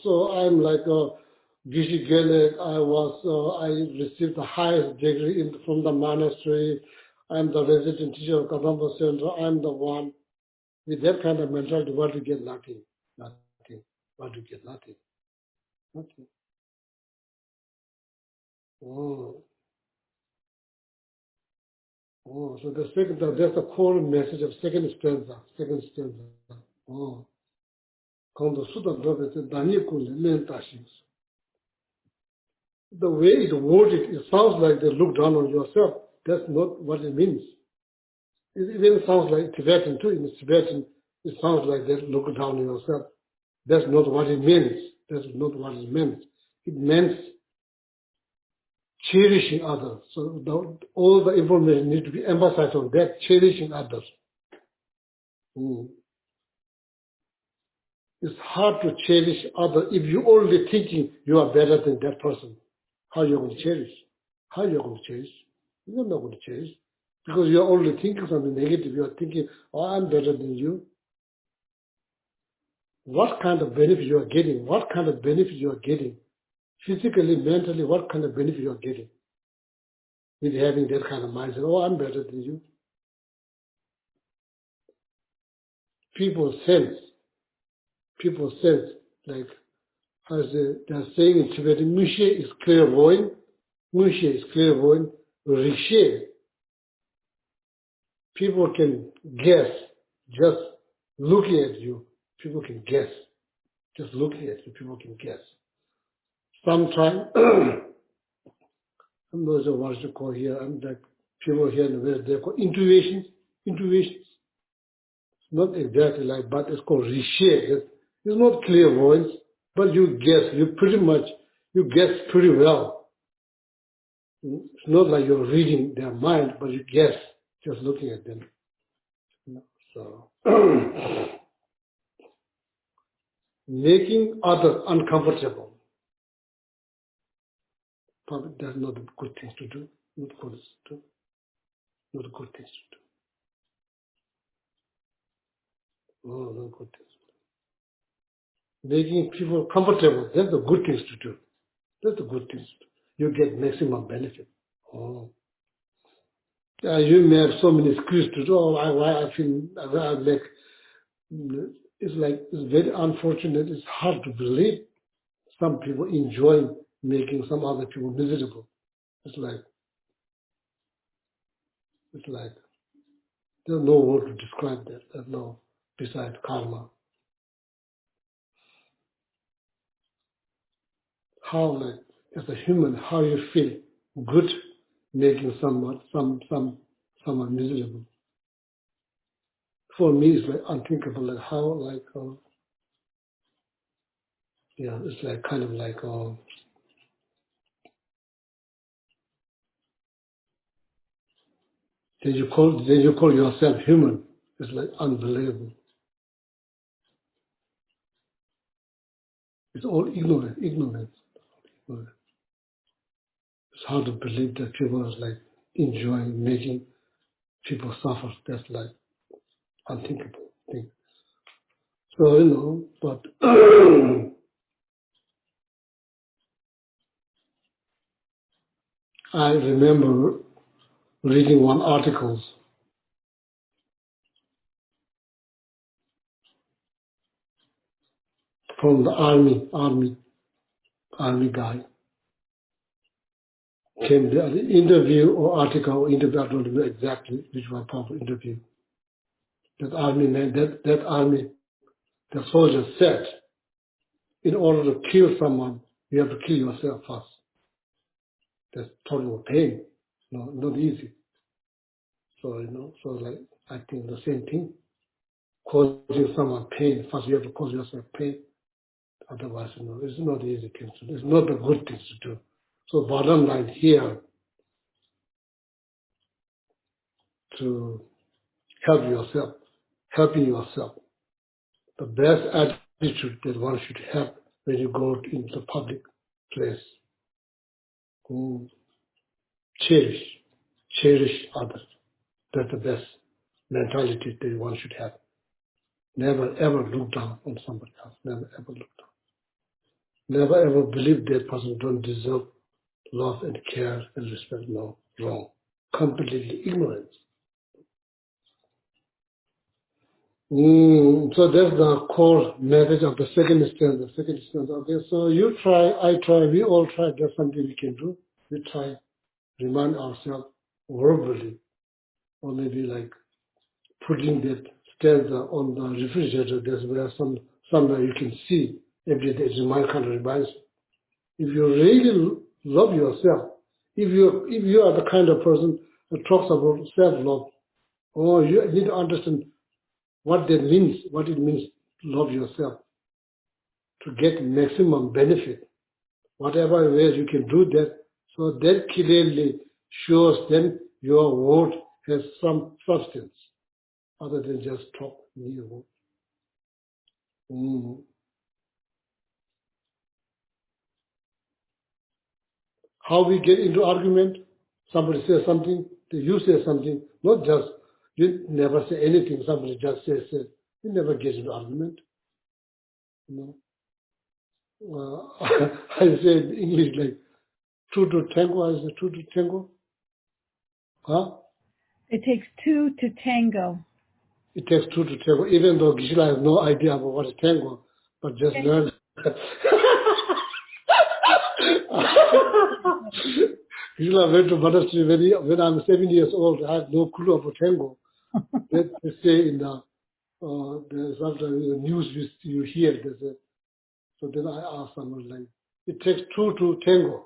Gishi Gelek. I received the highest degree from the monastery. I'm the resident teacher of Kadamba Center. I'm the one. With that kind of mentality, what do you get? Nothing. Nothing. What do you get? Nothing. Nothing. So that's the core message of second stanza. Second stanza. The way it worded, it sounds like they look down on yourself. That's not what it means. It even sounds like Tibetan too. In Tibetan, it sounds like they look down on yourself. That's not what it means. That's not what it meant. It meant cherishing others. So all the information needs to be emphasized on that, cherishing others. It's hard to cherish others if you're only thinking you are better than that person. How are you going to cherish? How are you going to cherish? You're not going to cherish. Because you're only thinking something negative. You're thinking, I'm better than you. What kind of benefit you are getting? What kind of benefit you are getting? Physically, mentally, what kind of benefit you are getting? With having that kind of mindset, I'm better than you. People sense, like, as they're saying in Tibetan, Mushe is clairvoyant, Rikshe. People can guess, just looking at you, people can guess. Just looking at you, people can guess. Sometimes, I'm not sure what to call here, I'm like, people here in the West, they're called intuitions. Not exactly like, but it's called Rikshe. It's not clairvoyance, but you guess, you guess pretty well. It's not like you're reading their mind, but you guess just looking at them. So, making others uncomfortable, probably that's not a good thing to do. Not good to do. Not a good thing to do. Not good things. Making people comfortable, that's the good things to do. That's the good things to do. You get maximum benefit. You may have so many excuses to do. Why I feel I make. It's very unfortunate. It's hard to believe some people enjoy making some other people miserable. It's like there's no word to describe that. There's no besides karma. How as a human, how you feel good making someone miserable. For me, it's like unthinkable. Like how it's like kind of like then you call yourself human. It's like unbelievable. It's all ignorance. It's hard to believe that people are like enjoying making people suffer. That's like unthinkable thing. So, but I remember reading one article from the army guy. Came the interview or article or interview, I don't know exactly which one part of interview. That army man, that army, the soldier said, in order to kill someone, you have to kill yourself first. That's total pain. No, not easy. So, I think the same thing. Causing someone pain, first you have to cause yourself pain. Otherwise, it's not easy thing to do. It's not a good thing to do. So bottom line here, to helping yourself. The best attitude that one should have when you go into the public place. Cherish others. That's the best mentality that one should have. Never ever look down on somebody else. Never ever look down. Never ever believe that person don't deserve love and care and respect. No, wrong. Completely ignorant. So that's the core message of the second stanza. Okay, so you try, I try, we all try. That's something we can do. We try, remind ourselves verbally, or maybe like putting that stanza on the refrigerator. That's where somewhere you can see every day. Kind of reminds you. If you really love yourself, if you are the kind of person that talks about self-love, or you need to understand what that means, what it means to love yourself, to get maximum benefit, whatever ways you can do that, so that clearly shows then your word has some substance, other than just talk mere word. How we get into argument, somebody says something, you say something, not just, you never say anything, somebody just says, you never get into argument. I say in English like, two to tango, I say two to tango. Huh? It takes two to tango. It takes two to tango, even though Gisela has no idea about what is tango, but just learn. Gisela went to monastery when I'm 7 years old. I had no clue about tango. They say in the sometimes in the news you hear, they say. So then I asked someone like, it takes two to tango.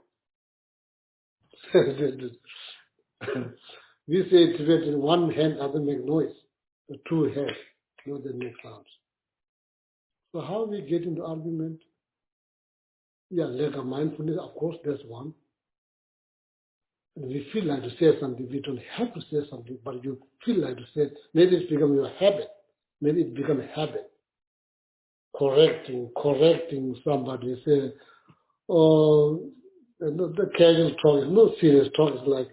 We say in Tibetan, one hand doesn't make noise. The two hands, they make sounds. So how we get into argument? Yeah, lack of mindfulness, of course, that's one. And we feel like to say something. We don't have to say something, but you feel like to say it. Maybe it's become your habit. Maybe it become a habit. Correcting somebody. Say, oh, the casual talk is not serious talk. It's like,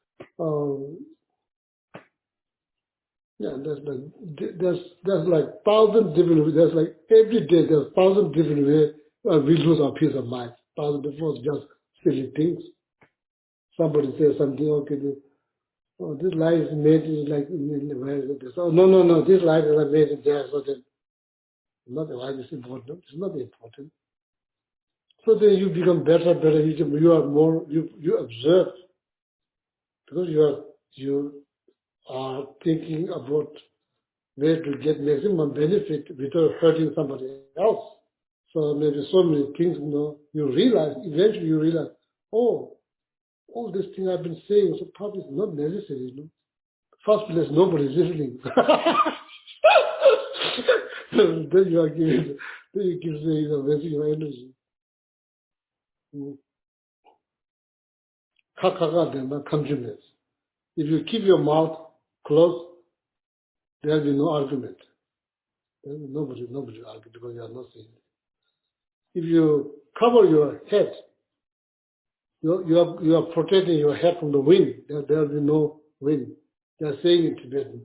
yeah, there's like thousand different ways. There's like every day there's thousand different ways we lose our peace of mind. Thousand before it's just silly things. Somebody says something, okay, this light is made in like where is this? Oh no, this light is made in there, so that not the light is important. It's not important. So then you become better. You are more. You observe because you are thinking about where to get maximum benefit without hurting somebody else. So maybe so many things, you realize, eventually you realize, oh, all this thing I've been saying, so probably it's not necessary, First place, nobody's listening. Then you are giving, then you keep saying, wasting your energy. If you keep your mouth closed, there will be no argument. Nobody will argue because you are not saying it. If you cover your head, you are protecting your head from the wind. There will be no wind. They are saying in Tibetan,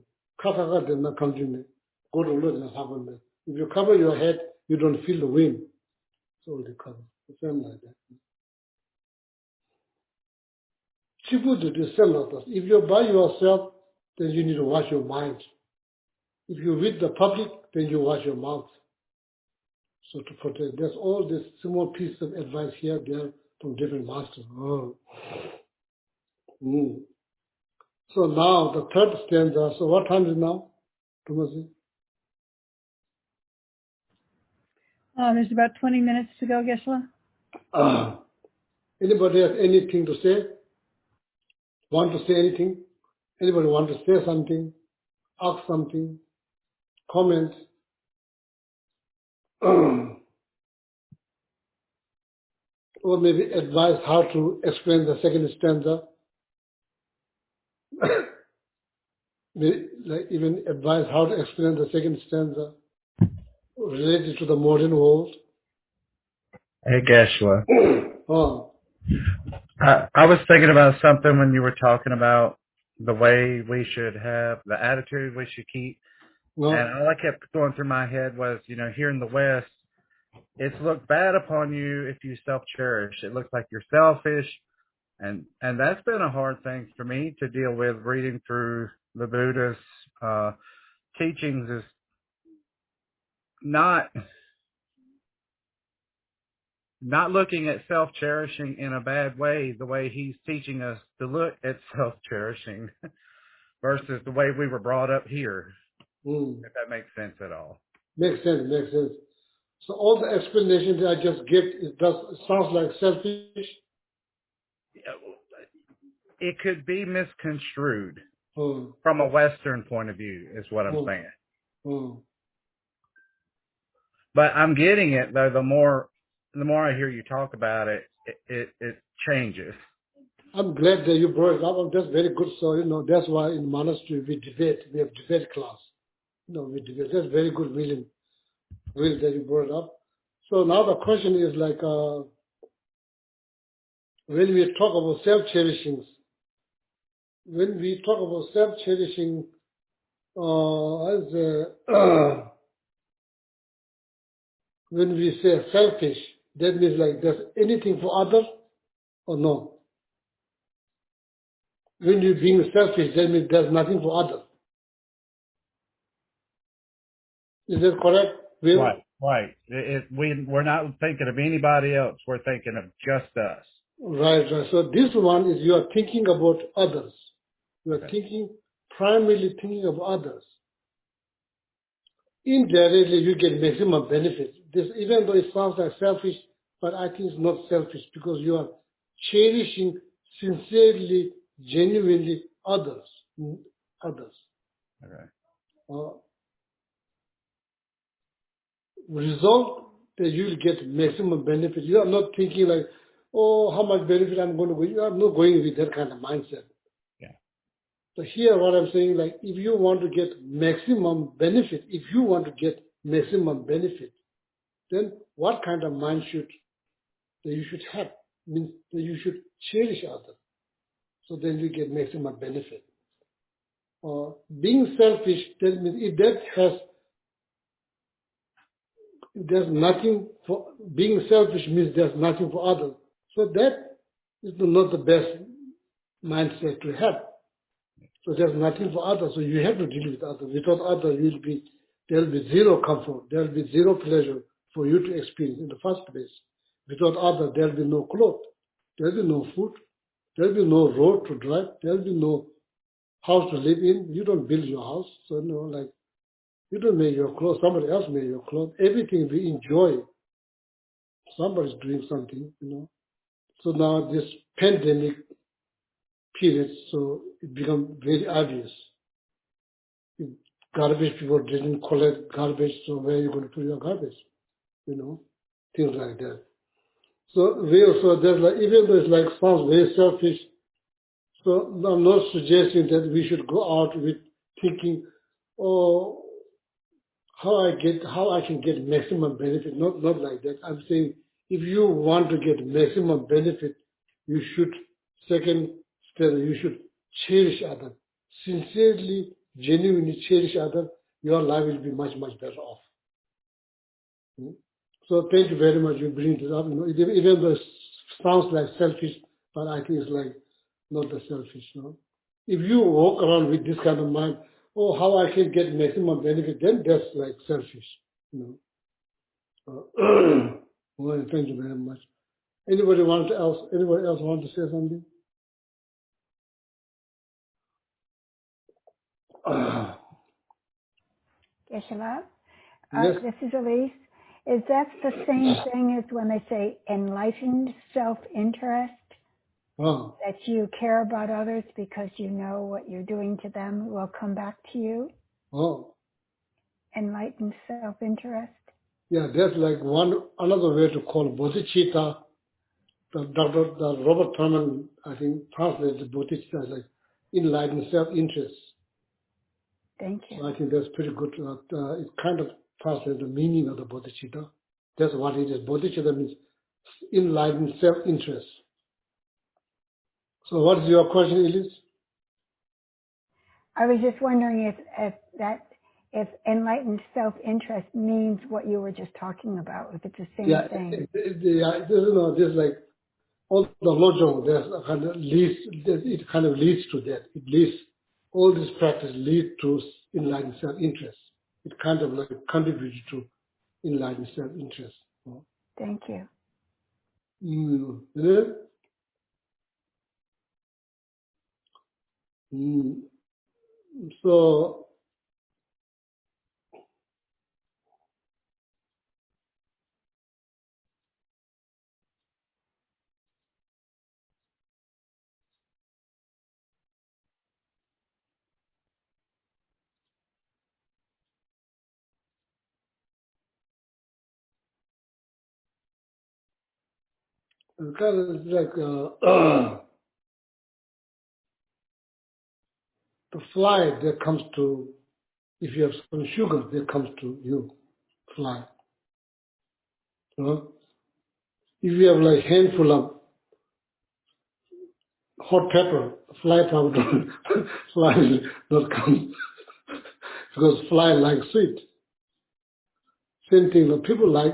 go to Lord. If you cover your head, you don't feel the wind. So they cover. The same like that. Chibudu is same like that. If you're by yourself, then you need to watch your mind. If you're with the public, then you watch your mouth. So to protect, there's all this small piece of advice here, there from different masters. So now the third stanza. So what time is it now, Tumasi? There's about 20 minutes to go, Geshe-la. Anybody have anything to say? Want to say anything? Anybody want to say something? Ask something? Comment? Or maybe advise how to explain the second stanza? Maybe, like even advise how to explain the second stanza? related to the modern world. Hey, Geshe-la. Oh, I was thinking about something when you were talking about the way we should have, the attitude we should keep. no, And all I kept going through my head was, here in the West, it's looked bad upon you if you self-cherish. It looks like you're selfish. And that's been a hard thing for me to deal with reading through the Buddhist teachings is not looking at self-cherishing in a bad way, the way he's teaching us to look at self-cherishing versus the way we were brought up here, if that makes sense at all. makes sense. So all the explanations I just gave, it sounds like selfish. It could be misconstrued Oh, from a Western point of view, is what I'm saying. oh. But I'm getting it, though, the more I hear you talk about it, it changes. I'm glad that you brought it up. That's very good. So, that's why in monastery we debate. We have debate class. We debate. That's very good, William, that you brought it up. So now the question is like, when we talk about self-cherishing, when we say selfish, that means like there's anything for others or no? When you're being selfish, that means there's nothing for others. Is that correct, Will? Right. We're not thinking of anybody else. We're thinking of just us. Right. So this one is you are thinking about others. You are primarily thinking of others. Indirectly, you get maximum benefit. This, even though it sounds like selfish, but I think it's not selfish because you are cherishing sincerely, genuinely others. Okay. Result that you will get maximum benefit. You are not thinking like, oh, how much benefit I'm going to go. You are not going with that kind of mindset. Yeah. So here what I'm saying, like if you want to get maximum benefit, then what kind of mind that you should have? Means that you should cherish others. So then you get maximum benefit. Being selfish, that means if there's nothing for, being selfish means there's nothing for others. So that is not the best mindset to have. So there's nothing for others. So you have to deal with others. Without others, there will be zero comfort. There will be zero pleasure for you to experience in the first place. Without others, there will be no clothes. There will be no food. There will be no road to drive. There will be no house to live in. You don't build your house. So, you don't make your clothes. Somebody else made your clothes. Everything we enjoy, somebody's doing something, So now this pandemic period, so it becomes very obvious. Garbage, people didn't collect garbage, so where are you going to put your garbage? Things like that. So there's like, even though it's like sounds very selfish, so I'm not suggesting that we should go out with thinking, oh, how I can get maximum benefit. Not like that. I'm saying if you want to get maximum benefit, you should you should cherish others. Sincerely, genuinely cherish others, your life will be much, much better off. So thank you very much. You bring this up. Even though it sounds like selfish, but I think it's like not the selfish. If you walk around with this kind of mind, oh, how I can get maximum benefit, then that's like selfish. Well, thank you very much. Anybody else want to say something? Geshe-la, Yes. this is Elise. Is that the same thing as when they say enlightened self-interest? Oh. That you care about others because you know what you're doing to them will come back to you? Oh. Enlightened self-interest? Yeah, that's like another way to call bodhicitta. Dr. Robert Thurman, I think, translated bodhicitta as like enlightened self-interest. Thank you. So I think that's pretty good. It kind of translate the meaning of the bodhicitta. That's what it is. Bodhicitta means enlightened self-interest. So what is your question, Elise? I was just wondering if enlightened self-interest means what you were just talking about, if it's the same thing. There's like all the lojong, it kind of leads to that. It leads, all this practice leads to enlightened self-interest. It kind of like contributes to enlightened self-interest. Thank you. So, it's kind of like the fly that comes to, if you have some sugar, that comes to you, fly. If you have like handful of hot pepper, fly probably fly will not come because fly like sweet. Same thing, the people like,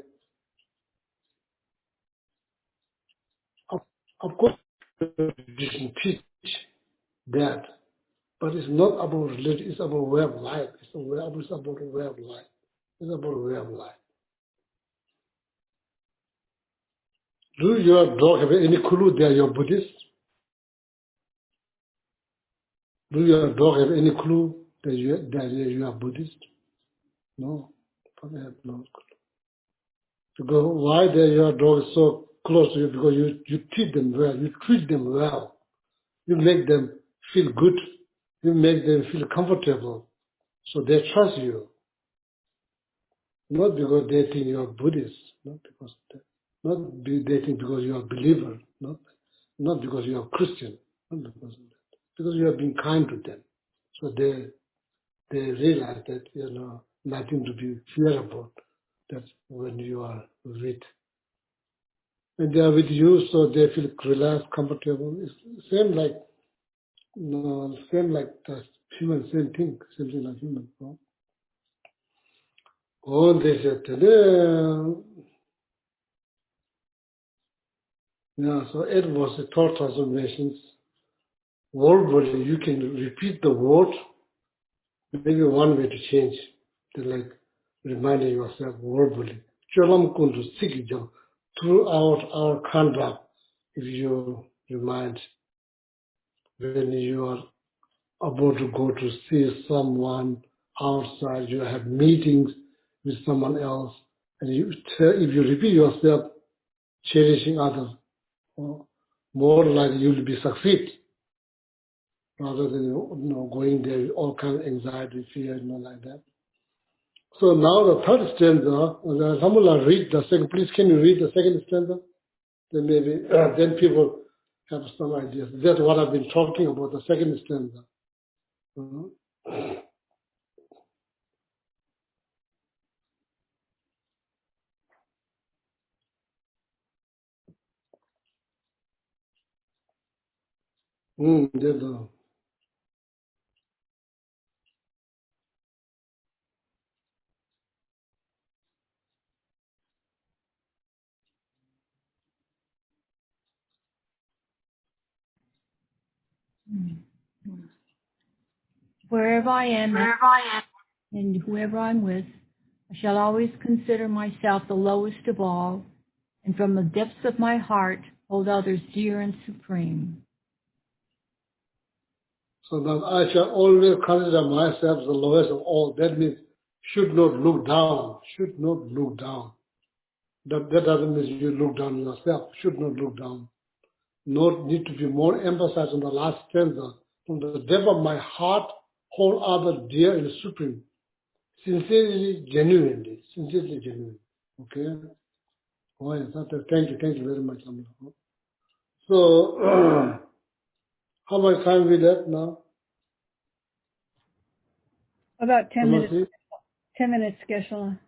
of course, tradition teach that, but it's not about religion, it's about way of life. It's about a way of life. It's about a way of life. Do your dog have any clue that you're Buddhist? Do your dog have any clue that you are Buddhist? No, probably have no clue. Because why your dog is so close to you? Because you treat them well, you treat them well. You make them feel good. You make them feel comfortable. So they trust you. Not because they think you are Buddhist, they think because you are a believer, not because you are Christian, not because of that. Because you have been kind to them. So they realize that, nothing to be feared about. That's when you are with. When they are with you, so they feel relaxed, comfortable. It's same like the human, same thing like human. No? Oh, they said, so it was the thought transformations. Verbally, you can repeat the word, maybe one way to change, like reminding yourself verbally. Cholam kundu sikijam, throughout our conduct, if you remind when you are about to go to see someone outside, you have meetings with someone else, and if you repeat yourself, cherishing others, more likely you will be succeed, rather than going there with all kind of anxiety, fear, like that. So now the third stanza, Samula read the second. Please, can you read the second stanza? Then maybe then people have some ideas. That's what I've been talking about. The second stanza. Wherever I am and whoever I'm with, I shall always consider myself the lowest of all, and from the depths of my heart hold others dear and supreme. So that I shall always consider myself the lowest of all. That means should not look down. Should not look down. That doesn't mean you look down yourself. Should not look down. Not need to be more emphasized on the last stanza. From the depth of my heart, hold other dear and supreme. Sincerely, genuinely. Okay? Oh, yes, thank you very much. So, how much time we left now? About 10 minutes. 10 minutes, Geshe-la.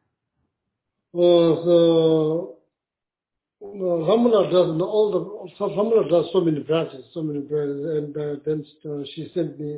So Ramana does Ramana does so many practices, and then she sent me,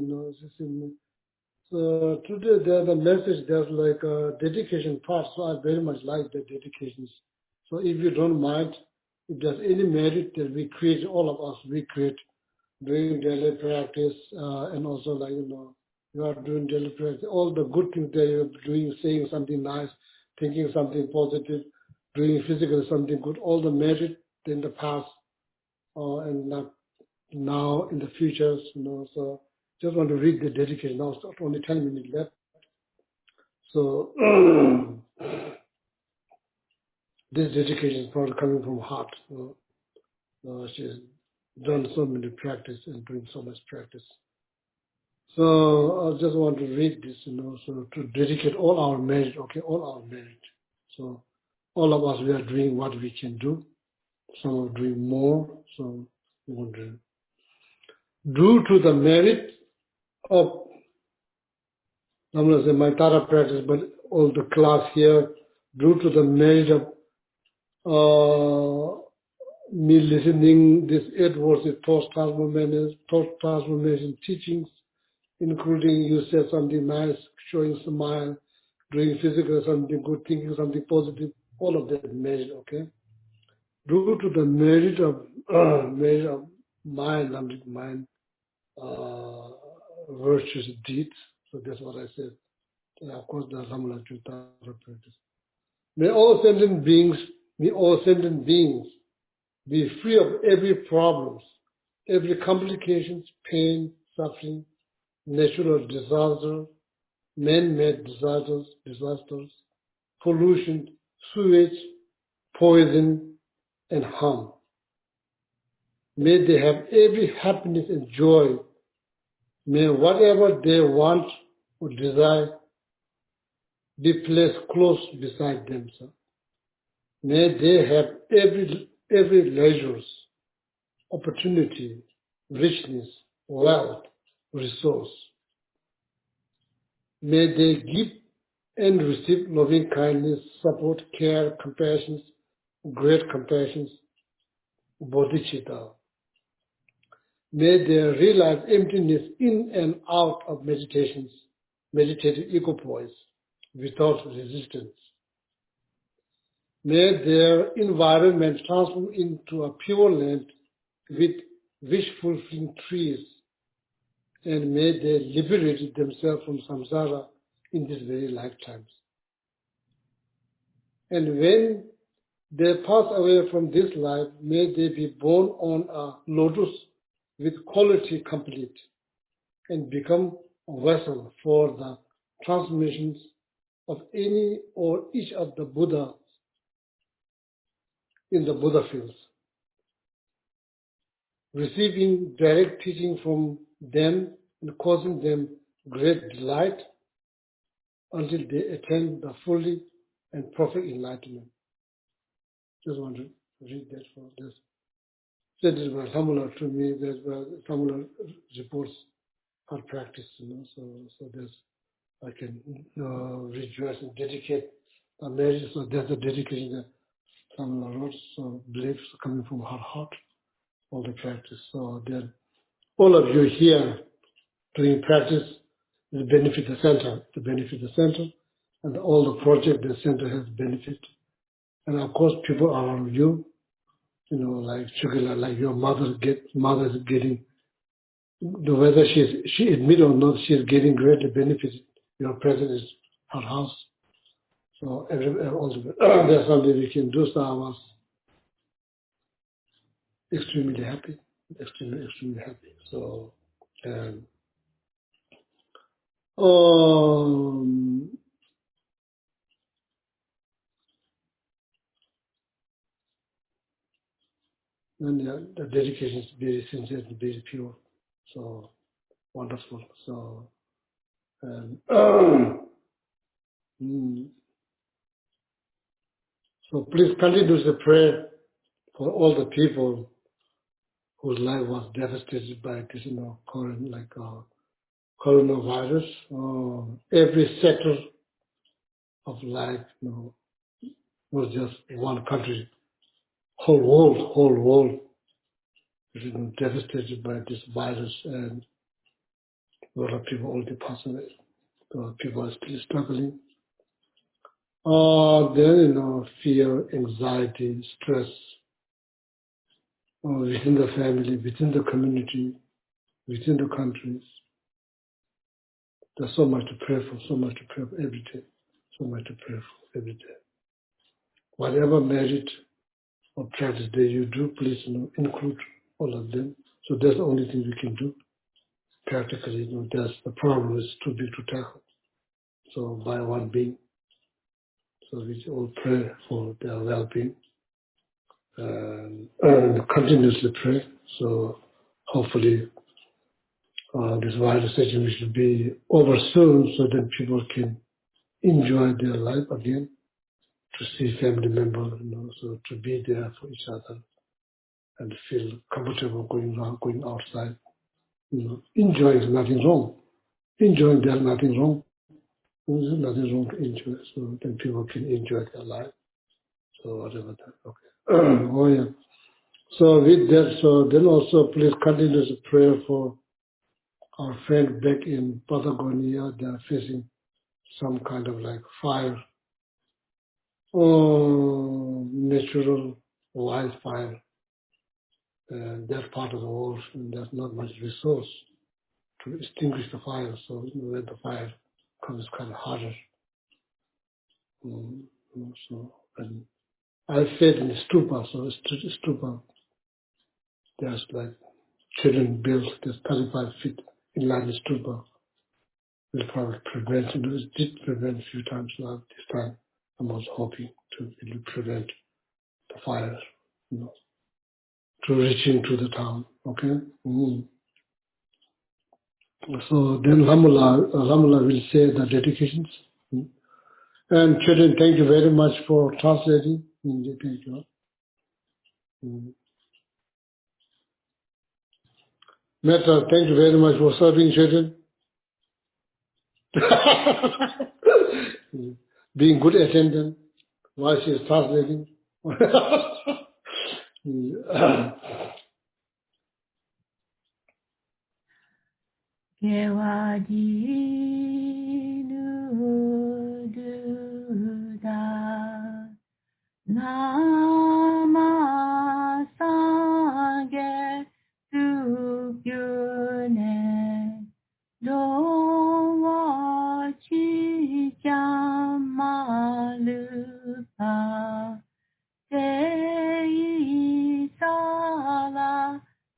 So today there's a message, there's like a dedication part, so I very much like the dedications. So if you don't mind, if there's any merit that we create, all of us, we create doing daily practice, and also like, you are doing daily practice, all the good things that you're doing, saying something nice, thinking something positive, doing physically something good, all the merit in the past, and not now in the future, so just want to read the dedication. Now it's only 10 minutes left. So this dedication is probably coming from heart. She's done so many practice and doing so much practice. So I just want to read this, so to dedicate all our merit, all our merit. So all of us, we are doing what we can do. Some are doing more, so we want to due to the merit of, I'm going to say my Tara practice, but all the class here, due to the merit of me listening this 8 words of thought transformation teachings, including you said something nice, showing smile, doing physical something good, thinking something positive, all of that merit, Due to the merit of mind, virtuous deeds, so that's what I said. And of course, the Ramana Chutta practice. May all sentient beings be free of every problems, every complications, pain, suffering, natural disaster, man-made disasters, pollution, sewage, poison, and harm. May they have every happiness and joy. May whatever they want or desire be placed close beside them, sir. May they have every leisure, opportunity, richness, wealth, resource. May they give and receive loving kindness, support, care, compassion, great compassion, bodhicitta. May they realize emptiness in and out of meditative equipoise without resistance. May their environment transform into a pure land with wish-fulfilling trees, and may they liberate themselves from samsara in these very lifetimes. And when they pass away from this life, may they be born on a lotus with quality complete and become a vessel for the transformations of any or each of the Buddhas in the Buddha fields, receiving direct teaching from them and causing them great delight until they attain the fully and perfect enlightenment. Just want to read that for this. That is what Samula to me, that's what Samula reports her practice, so there's, I can rejoice and dedicate the marriage, so there's a dedication that Samula wrote, so beliefs coming from her heart, all the practice. So then all of you here doing practice will benefit the center, and all the project the center has benefit. And of course, people around you, like Chugila, like your mother is getting, whether she admit or not, she is getting greater benefit. Your presence is her house. So there's something we can do. So I was extremely happy. So, and the dedication is very sincere and very pure. So wonderful. So, so please continue to pray for all the people whose life was devastated by this, coronavirus. Every sector of life, not just one country, whole world is devastated by this virus, and a lot of people already passed away. People are still struggling. Then, fear, anxiety, stress within the family, within the community, within the countries. There's so much to pray for, every day. So much to pray for every day. Whatever merit or practice that you do, please include all of them. So that's the only thing we can do. Practically, there's the problem is too big to tackle. So by one being, so we all pray for their well-being and continuously pray. So hopefully this virus situation should be over soon, so that people can enjoy their life again, to see family members, so to be there for each other and feel comfortable going outside. Enjoying is nothing wrong. Enjoying, there's nothing wrong. There's nothing wrong to enjoy, so then people can enjoy their life. So whatever that, okay. Oh yeah. So with that, so then also please continue to pray for our friend back in Patagonia. They are facing some kind of like fire, natural wildfire. That part of the world, and there's not much resource to extinguish the fire. So when the fire comes, kind of harder. So, and I stayed in stupa, so stupa. There's like children built this 35 feet in line stupa. Will probably prevent, it did prevent a few times now. This time I'm also hoping to really prevent the fires, to reach into the town. Okay. So then Lamula will say the dedications. And children, thank you very much for translating. Thank you. Metta, thank you very much for serving children. Being good attendant while she is translating. Namasange Tugyune Dowachi Jamalupa Tei Sala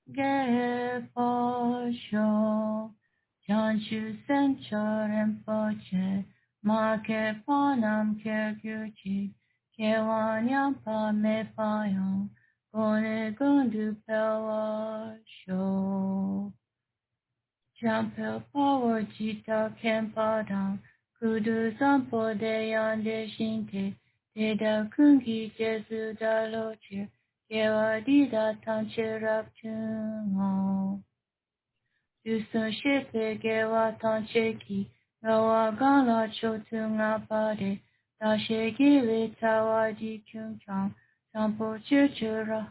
Gefosho Janshu Sencho Rinpoche Make Ponam Kyrgyuchi Kewanyam Pa Me Payam Gone Gundu Pewa Sho Jampel Power Jita Kempadam Kudu Zampo Deyande Shinte Teda Kungi Jesu Daloche Kewa Dida Tanche Raptungo Yusun Shepe Gewa Tancheki Rawa Gala Chotunga Pade Tashe Gile Tawaji Kyunchang Sampo Chichura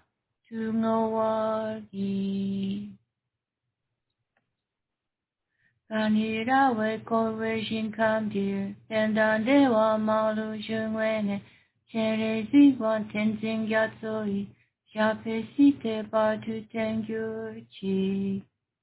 Tungawagi Kanira we Korvejin Kamdir Tendan Dewa Malu Jungwene Chere Zigwan Tenzing Yatsoi Shape Site Batu Tengyurchi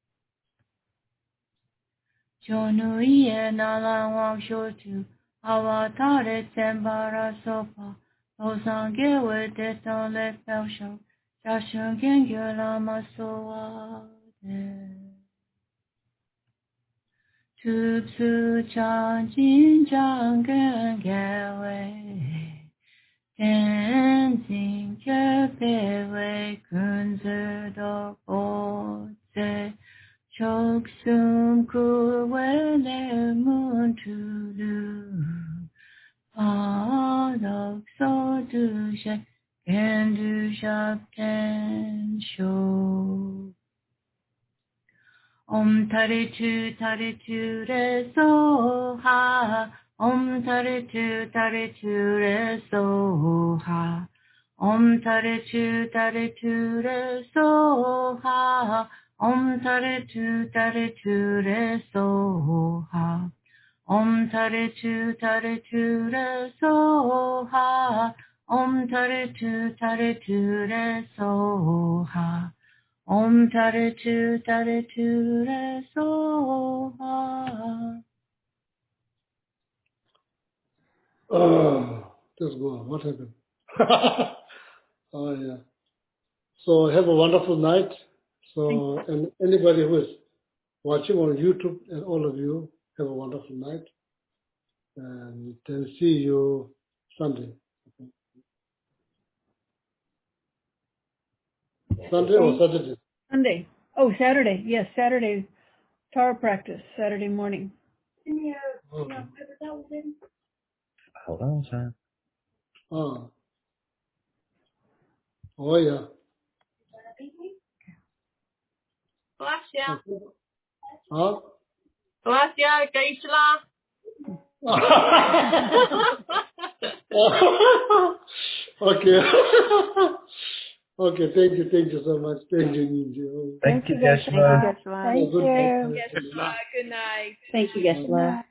Jonu Iye Nalan Wang Shotu Awatare Tembara Sopa Osange we Deton Le Pelsho Shashun Gengyo Lama Soade Tupsu Chanjin Jangan Gawe Tenzin Kepewe Kunze Do Boze Choksum Kuwele Muntulu Padok Sodushe Kendu Shapten Sho Om Taritu Re Soha Om Tare Tu Re Soha. Om Tare Tu Re Soha. Om Tare Tu Re Soha. Om Tare Tu Re Soha. Om Tare Tu Re Soha. Om Tare Tu Re Soha. Oh, that's good. What happened? Oh, yeah. So have a wonderful night. So, and anybody who is watching on YouTube and all of you, have a wonderful night. And then see you Sunday. Sunday or Saturday? Sunday. Oh, Saturday. Yes, Saturday. Tara practice, Saturday morning. Okay. Hold on, sir. Oh. Oh, yeah. Gracias. Huh? Gracias, Geisla. Okay. Okay, thank you so much. Thank you. Thank you, Geshe-la. Geshe-la. Thank you. Yes, good night. Thank you, Geisla.